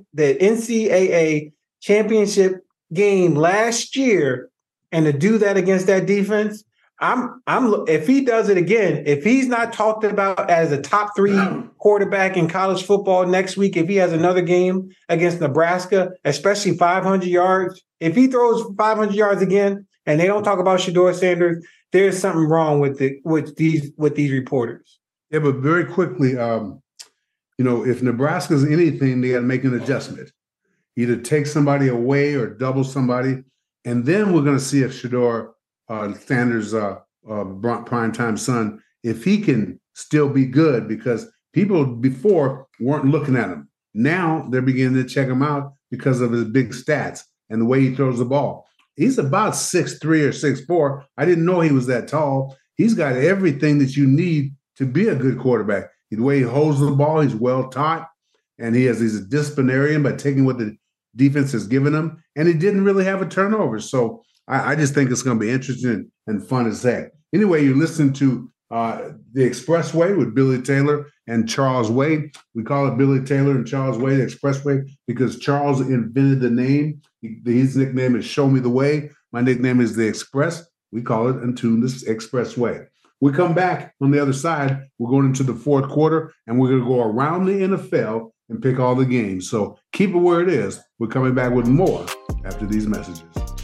NCAA championship game last year, and to do that against that defense, if he does it again, if he's not talked about as a top 3 quarterback in college football next week, if he has another game against Nebraska, especially 500 yards, if he throws 500 yards again and they don't talk about Shedeur Sanders, there's something wrong with these reporters. Yeah, but very quickly, if Nebraska's anything, they got to make an adjustment. Either take somebody away or double somebody. And then we're going to see if Shedeur Sanders' primetime son, if he can still be good, because people before weren't looking at him. Now they're beginning to check him out because of his big stats and the way he throws the ball. He's about 6'3" or 6'4". I didn't know he was that tall. He's got everything that you need to be a good quarterback. The way he holds the ball, he's well taught, and he's a disciplinarian by taking what the defense has given him, and he didn't really have a turnover. So I just think it's going to be interesting and fun as heck. Anyway, you're listening to The Expressway with Billy Taylor and Charles Way. We call it Billy Taylor and Charles Way, The Expressway, because Charles invented the name. His nickname is Show Me the Way. My nickname is The Express. We call it Untune the Expressway. We come back on the other side. We're going into the fourth quarter, and we're going to go around the NFL and pick all the games. So keep it where it is. We're coming back with more after these messages.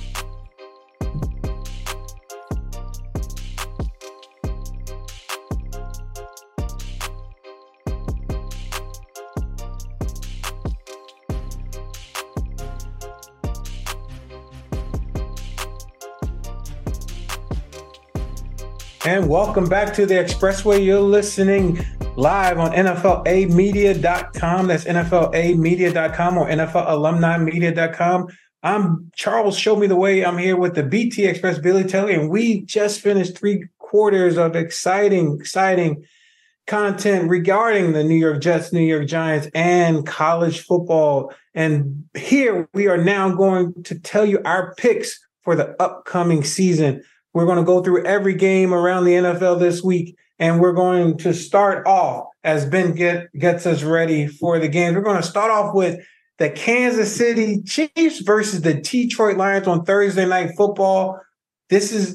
And welcome back to The Expressway. You're listening live on NFLAmedia.com. That's NFLAmedia.com or NFLAlumniMedia.com. I'm Charles Show Me the Way. I'm here with the BT Express, Billy Taylor, and we just finished 3 quarters of exciting content regarding the New York Jets, New York Giants, and college football. And here we are now going to tell you our picks for the upcoming season. We're going to go through every game around the NFL this week, and we're going to start off as Ben gets us ready for the games. We're going to start off with the Kansas City Chiefs versus the Detroit Lions on Thursday Night Football. This is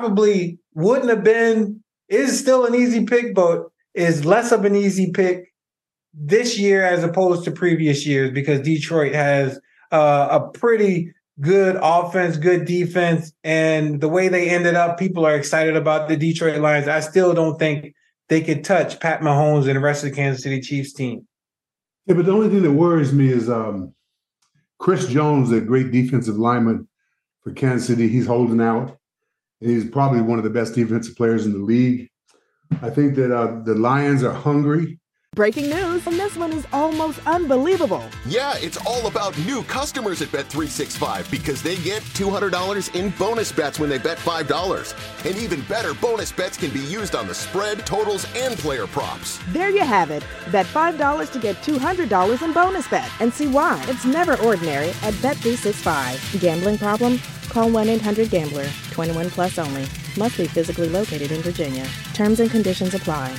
is still an easy pick, but is less of an easy pick this year as opposed to previous years, because Detroit has a pretty good offense, good defense, and the way they ended up, people are excited about the Detroit Lions. I still don't think they could touch Pat Mahomes and the rest of the Kansas City Chiefs team. Yeah, but the only thing that worries me is Chris Jones, a great defensive lineman for Kansas City. He's holding out, and he's probably one of the best defensive players in the league. I think that the Lions are hungry. Breaking news, and this one is almost unbelievable. Yeah, it's all about new customers at Bet365 because they get $200 in bonus bets when they bet $5. And even better, bonus bets can be used on the spread, totals, and player props. There you have it. Bet $5 to get $200 in bonus bets, and see why. It's never ordinary at Bet365. Gambling problem? Call 1-800-GAMBLER. 21 plus only. Must be physically located in Virginia. Terms and conditions apply.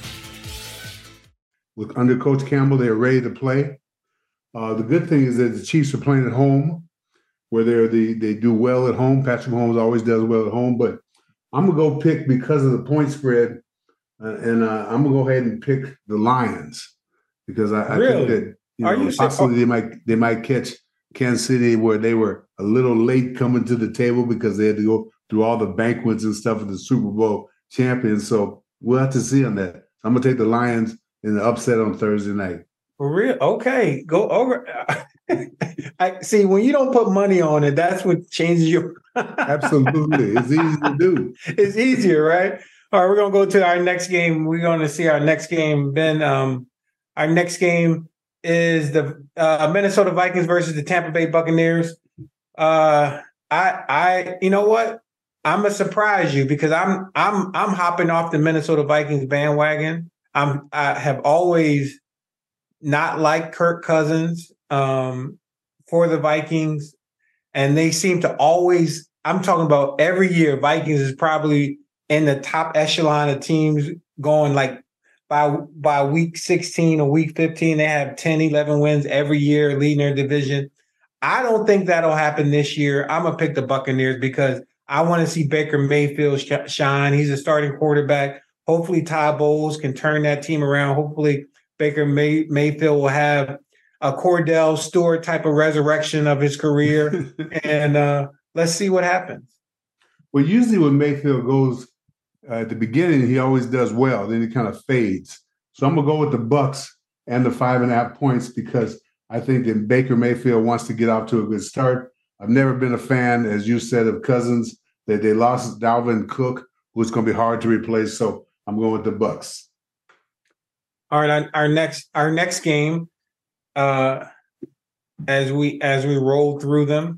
Under Coach Campbell, they're ready to play. The good thing is that the Chiefs are playing at home, where they do well at home. Patrick Mahomes always does well at home, but I'm gonna go pick because of the point spread, and I'm gonna go ahead and pick the Lions because I think that possibly they might catch Kansas City where they were a little late coming to the table because they had to go through all the banquets and stuff of the Super Bowl champions. So we'll have to see on that. I'm going to take the Lions in the upset on Thursday night. For real? Okay. Go over. I see, when you don't put money on it, that's what changes your. Absolutely. It's easy to do. It's easier, right? All right, we're going to go to our next game. We're going to see our next game. Ben, our next game is the Minnesota Vikings versus the Tampa Bay Buccaneers. You know what? I'm gonna surprise you because I'm hopping off the Minnesota Vikings bandwagon. I have always not liked Kirk Cousins for the Vikings, and they seem to always. I'm talking about every year. Vikings is probably in the top echelon of teams going like by week 16 or week 15, they have 10, 11 wins every year, leading their division. I don't think that'll happen this year. I'm going to pick the Buccaneers because I want to see Baker Mayfield shine. He's a starting quarterback. Hopefully Todd Bowles can turn that team around. Hopefully Baker Mayfield will have a Cordell Stewart type of resurrection of his career. And let's see what happens. Well, usually when Mayfield goes at the beginning, he always does well. Then he kind of fades. So I'm going to go with the Bucs and the 5.5 points because I think that Baker Mayfield wants to get off to a good start. I've never been a fan, as you said, of Cousins. That they lost Dalvin Cook, who's going to be hard to replace. So I'm going with the Bucs. All right, our next game, as we roll through them.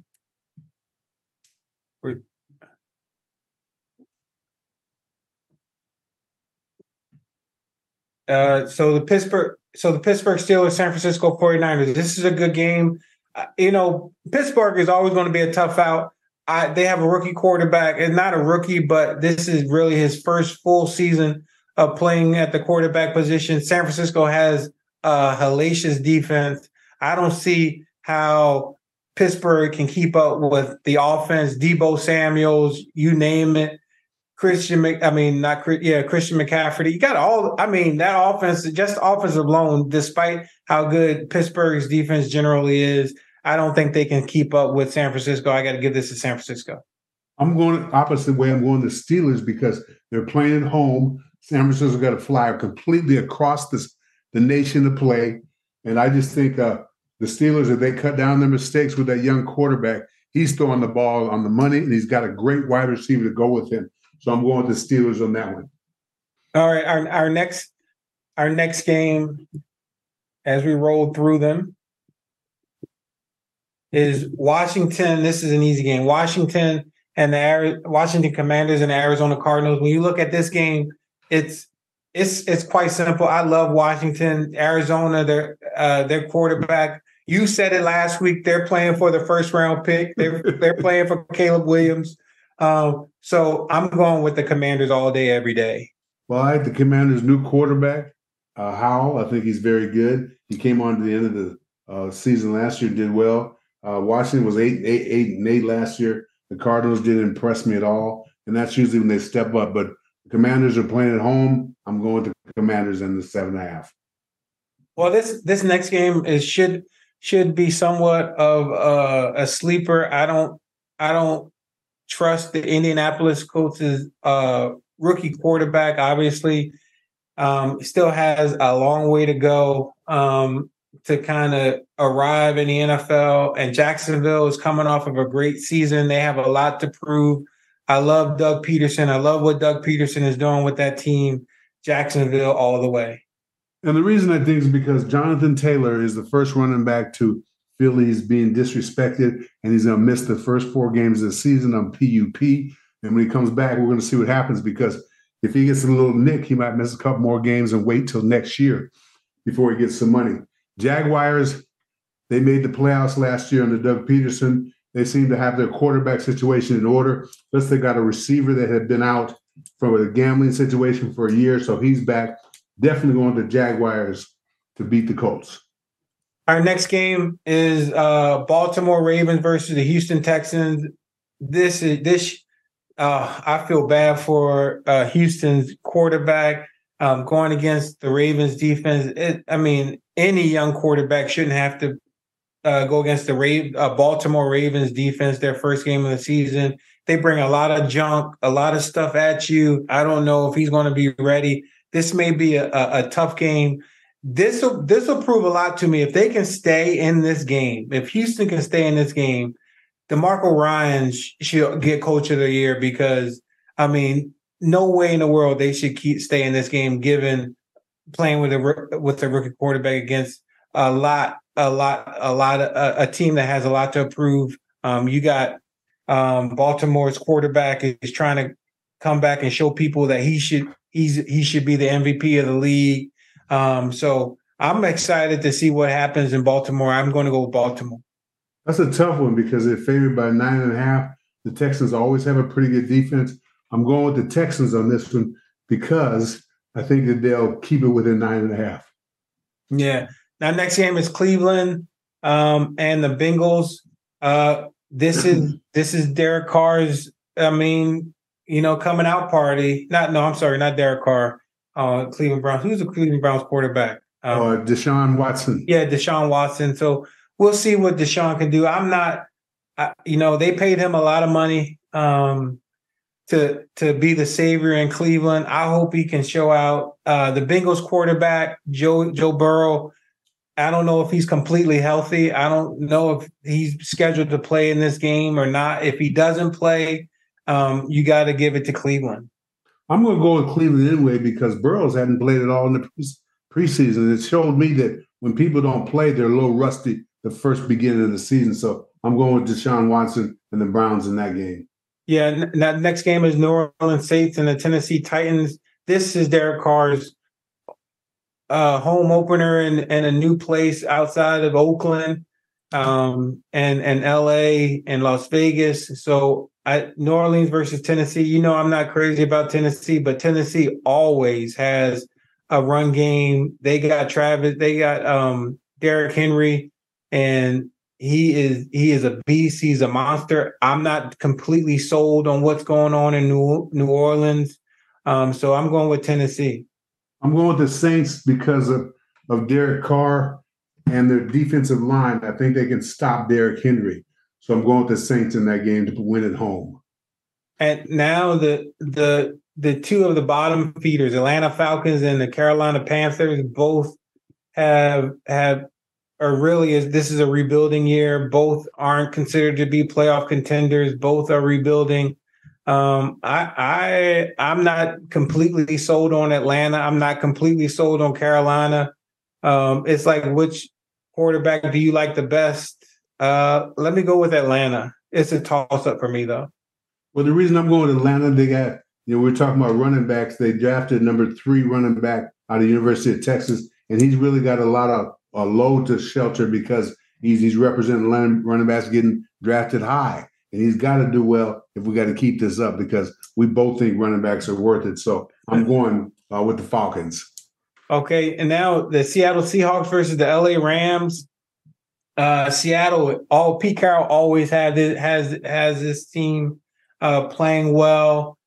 So the Pittsburgh Steelers, San Francisco 49ers. This is a good game. Pittsburgh is always going to be a tough out. They have a rookie quarterback, and not a rookie, but this is really his first full season of playing at the quarterback position. San Francisco has a hellacious defense. I don't see how Pittsburgh can keep up with the offense. Deebo Samuels, you name it. Christian McCaffrey. You got that offense, just offensive alone, despite how good Pittsburgh's defense generally is, I don't think they can keep up with San Francisco. I got to give this to San Francisco. I'm going the opposite way. I'm going to Steelers because they're playing at home. San Francisco got to fly completely across the nation to play. And I just think the Steelers, if they cut down their mistakes with that young quarterback, he's throwing the ball on the money, and he's got a great wide receiver to go with him. So I'm going with the Steelers on that one. All right, our next game, as we roll through them, is Washington. This is an easy game. Washington and the Washington Commanders and the Arizona Cardinals. When you look at this game, it's quite simple. I love Washington, Arizona. Their quarterback. You said it last week. They're playing for the first round pick. They're playing for Caleb Williams. So I'm going with the Commanders all day, every day. Well, I like the Commanders' new quarterback, Howell. I think he's very good. He came on to the end of the season last year, did well. Washington was 8-8 last year. The Cardinals didn't impress me at all, and that's usually when they step up. But the Commanders are playing at home. I'm going with the Commanders in the 7.5. Well, this next game should be somewhat of a sleeper. I don't trust the Indianapolis Colts' rookie quarterback. Obviously, still has a long way to go to kind of arrive in the NFL. And Jacksonville is coming off of a great season. They have a lot to prove. I love Doug Peterson. I love what Doug Peterson is doing with that team. Jacksonville all the way. And the reason I think is because Jonathan Taylor is the first running back to Philly's being disrespected, and he's going to miss the first 4 games of the season on PUP. And when he comes back, we're going to see what happens, because if he gets a little nick, he might miss a couple more games and wait till next year before he gets some money. Jaguars, they made the playoffs last year under Doug Peterson. They seem to have their quarterback situation in order. Plus, they got a receiver that had been out from a gambling situation for a year, so he's back. Definitely going to Jaguars to beat the Colts. Our next game is Baltimore Ravens versus the Houston Texans. I feel bad for Houston's quarterback going against the Ravens defense. Any young quarterback shouldn't have to go against the Baltimore Ravens defense, their first game of the season. They bring a lot of junk, a lot of stuff at you. I don't know if he's going to be ready. This may be a tough game. This will prove a lot to me if they can stay in this game. If Houston can stay in this game, DeMarco Ryans should get Coach of the Year because, I mean, no way in the world they should stay in this game given playing with a rookie quarterback against a team that has a lot to prove. You got Baltimore's quarterback is trying to come back and show people that he should be the MVP of the league. So I'm excited to see what happens in Baltimore. I'm going to go with Baltimore. That's a tough one because they're favored by 9.5. The Texans always have a pretty good defense. I'm going with the Texans on this one because I think that they'll keep it within 9.5. Yeah. Now, next game is Cleveland and the Bengals. This is Derek Carr's, coming out party. Not Derek Carr. Cleveland Browns. Who's the Cleveland Browns quarterback? Deshaun Watson. Yeah, Deshaun Watson. So we'll see what Deshaun can do. I'm not, they paid him a lot of money to be the savior in Cleveland. I hope he can show out. The Bengals quarterback, Joe Burrow, I don't know if he's completely healthy. I don't know if he's scheduled to play in this game or not. If he doesn't play, you got to give it to Cleveland. I'm going to go with Cleveland anyway because Burrows hadn't played at all in the preseason. It showed me that when people don't play, they're a little rusty the first beginning of the season. So I'm going with Deshaun Watson and the Browns in that game. Yeah, next game is New Orleans Saints and the Tennessee Titans. This is Derek Carr's home opener in a new place outside of Oakland and LA and Las Vegas. So New Orleans versus Tennessee. I'm not crazy about Tennessee, but Tennessee always has a run game. They got Derrick Henry, and he is a beast. He's a monster. I'm not completely sold on what's going on in New Orleans. So I'm going with Tennessee. I'm going with the Saints because of Derek Carr and their defensive line. I think they can stop Derrick Henry. So I'm going with the Saints in that game to win at home. And now the two of the bottom feeders, Atlanta Falcons and the Carolina Panthers, both this is a rebuilding year. Both aren't considered to be playoff contenders. Both are rebuilding. I'm not completely sold on Atlanta. I'm not completely sold on Carolina. It's like, which quarterback do you like the best? Let me go with Atlanta. It's a toss-up for me, though. Well, the reason I'm going with Atlanta, they got, we're talking about running backs. They drafted number 3 running back out of the University of Texas, and he's really got a lot of a load to shelter because he's representing running backs getting drafted high. And he's got to do well if we got to keep this up because we both think running backs are worth it. So I'm going with the Falcons. Okay, and now the Seattle Seahawks versus the LA Rams. Seattle, Pete Carroll always has this team playing well.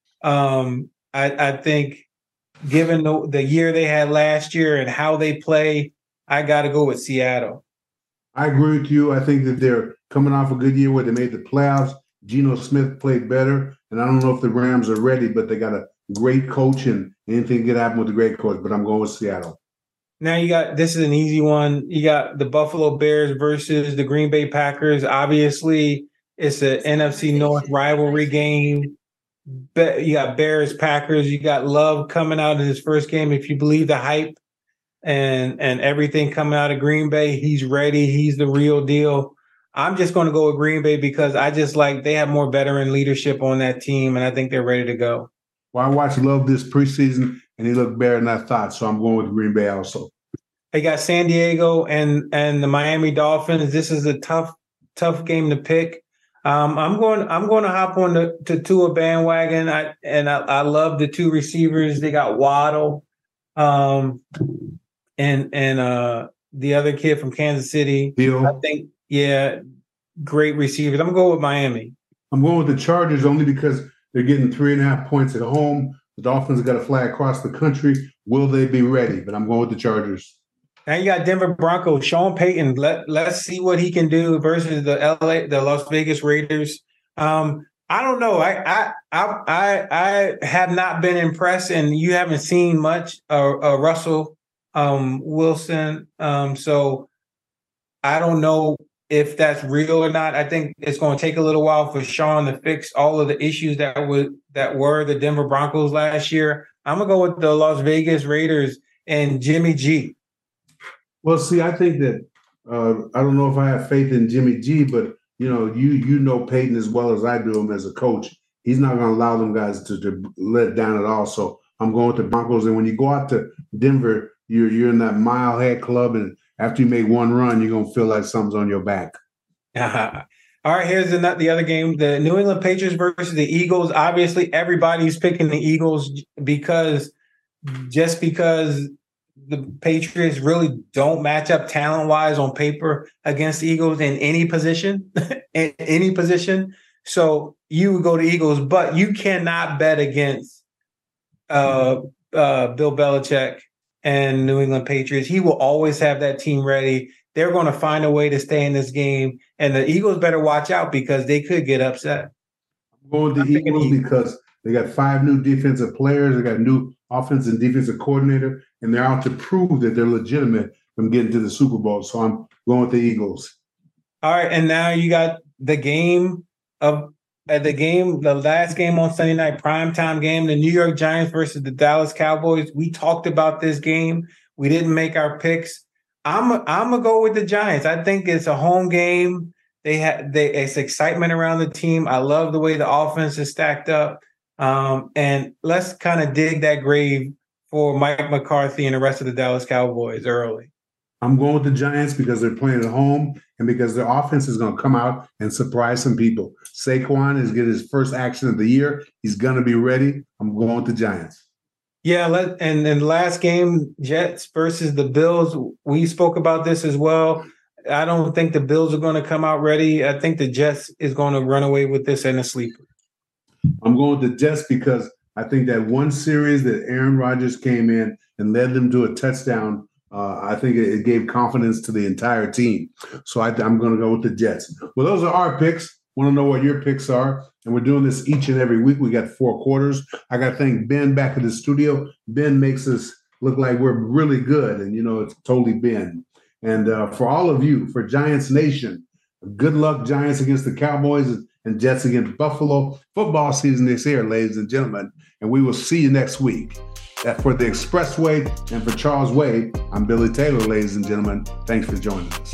I think given the year they had last year and how they play, I got to go with Seattle. I agree with you. I think that they're coming off a good year where they made the playoffs. Geno Smith played better, and I don't know if the Rams are ready, but they got a great coach, and anything could happen with the great coach, but I'm going with Seattle. Now this is an easy one. You got the Buffalo Bears versus the Green Bay Packers. Obviously, it's an NFC North rivalry game. You got Bears, Packers. You got Love coming out in his first game. If you believe the hype and everything coming out of Green Bay, he's ready. He's the real deal. I'm just going to go with Green Bay because I just like they have more veteran leadership on that team, and I think they're ready to go. Well, I watched Love this preseason, and he looked better than I thought, so I'm going with Green Bay also. They got San Diego and the Miami Dolphins. This is a tough game to pick. I'm going to hop on the Tua bandwagon. I love the 2 receivers. They got Waddle, and the other kid from Kansas City. Hill. I think, yeah, great receivers. I'm gonna go with Miami. I'm going with the Chargers only because they're getting 3.5 points at home. The Dolphins have got to fly across the country. Will they be ready? But I'm going with the Chargers. Now you got Denver Broncos, Sean Payton. Let's see what he can do versus the Las Vegas Raiders. I don't know. I have not been impressed, and you haven't seen much Russell Wilson. So I don't know if that's real or not. I think it's going to take a little while for Sean to fix all of the issues that were the Denver Broncos last year. I'm gonna go with the Las Vegas Raiders and Jimmy G. Well, see, I think that I don't know if I have faith in Jimmy G, but you know Peyton as well as I do him as a coach. He's not going to allow them guys to let down at all. So I'm going with the Broncos. And when you go out to Denver, you're in that mile head club, and after you make one run, you're going to feel like something's on your back. All right, here's the other game. The New England Patriots versus the Eagles. Obviously, everybody's picking the Eagles because the Patriots really don't match up talent-wise on paper against the Eagles in any position. In any position. So you would go to Eagles, but you cannot bet against Bill Belichick and New England Patriots. He will always have that team ready. They're going to find a way to stay in this game, and the Eagles better watch out because they could get upset. I'm going with the Eagles because they got 5 new defensive players. They got a new offensive and defensive coordinator, and they're out to prove that they're legitimate from getting to the Super Bowl. So I'm going with the Eagles. All right, and now you got the last game on Sunday night, primetime game, the New York Giants versus the Dallas Cowboys. We talked about this game. We didn't make our picks. I'm gonna go with the Giants. I think it's a home game. It's excitement around the team. I love the way the offense is stacked up. And let's kind of dig that grave for Mike McCarthy and the rest of the Dallas Cowboys early. I'm going with the Giants because they're playing at home and because their offense is going to come out and surprise some people. Saquon is getting his first action of the year. He's going to be ready. I'm going with the Giants. Yeah, and then the last game, Jets versus the Bills. We spoke about this as well. I don't think the Bills are going to come out ready. I think the Jets is going to run away with this in a sleeper. I'm going with the Jets because I think that one series that Aaron Rodgers came in and led them to a touchdown, I think it gave confidence to the entire team. So I'm going to go with the Jets. Well, those are our picks. Want to know what your picks are? And we're doing this each and every week. We got 4 quarters. I got to thank Ben back in the studio. Ben makes us look like we're really good. And, it's totally Ben. And for all of you, for Giants Nation, good luck, Giants against the Cowboys and Jets against Buffalo. Football season is here, ladies and gentlemen. And we will see you next week. For the Expressway and for Charles Wade, I'm Billy Taylor, ladies and gentlemen. Thanks for joining us.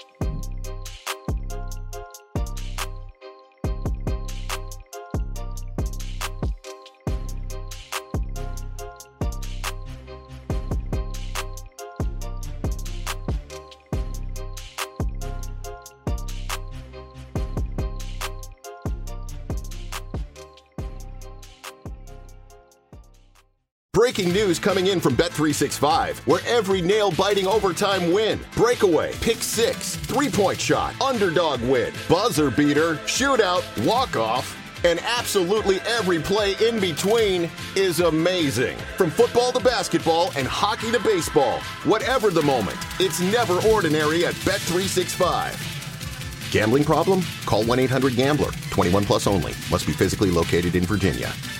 Breaking news coming in from Bet365, where every nail-biting overtime win, breakaway, pick six, three-point shot, underdog win, buzzer beater, shootout, walk-off, and absolutely every play in between is amazing. From football to basketball and hockey to baseball, whatever the moment, it's never ordinary at Bet365. Gambling problem? Call 1-800-GAMBLER. 21 plus only. Must be physically located in Virginia.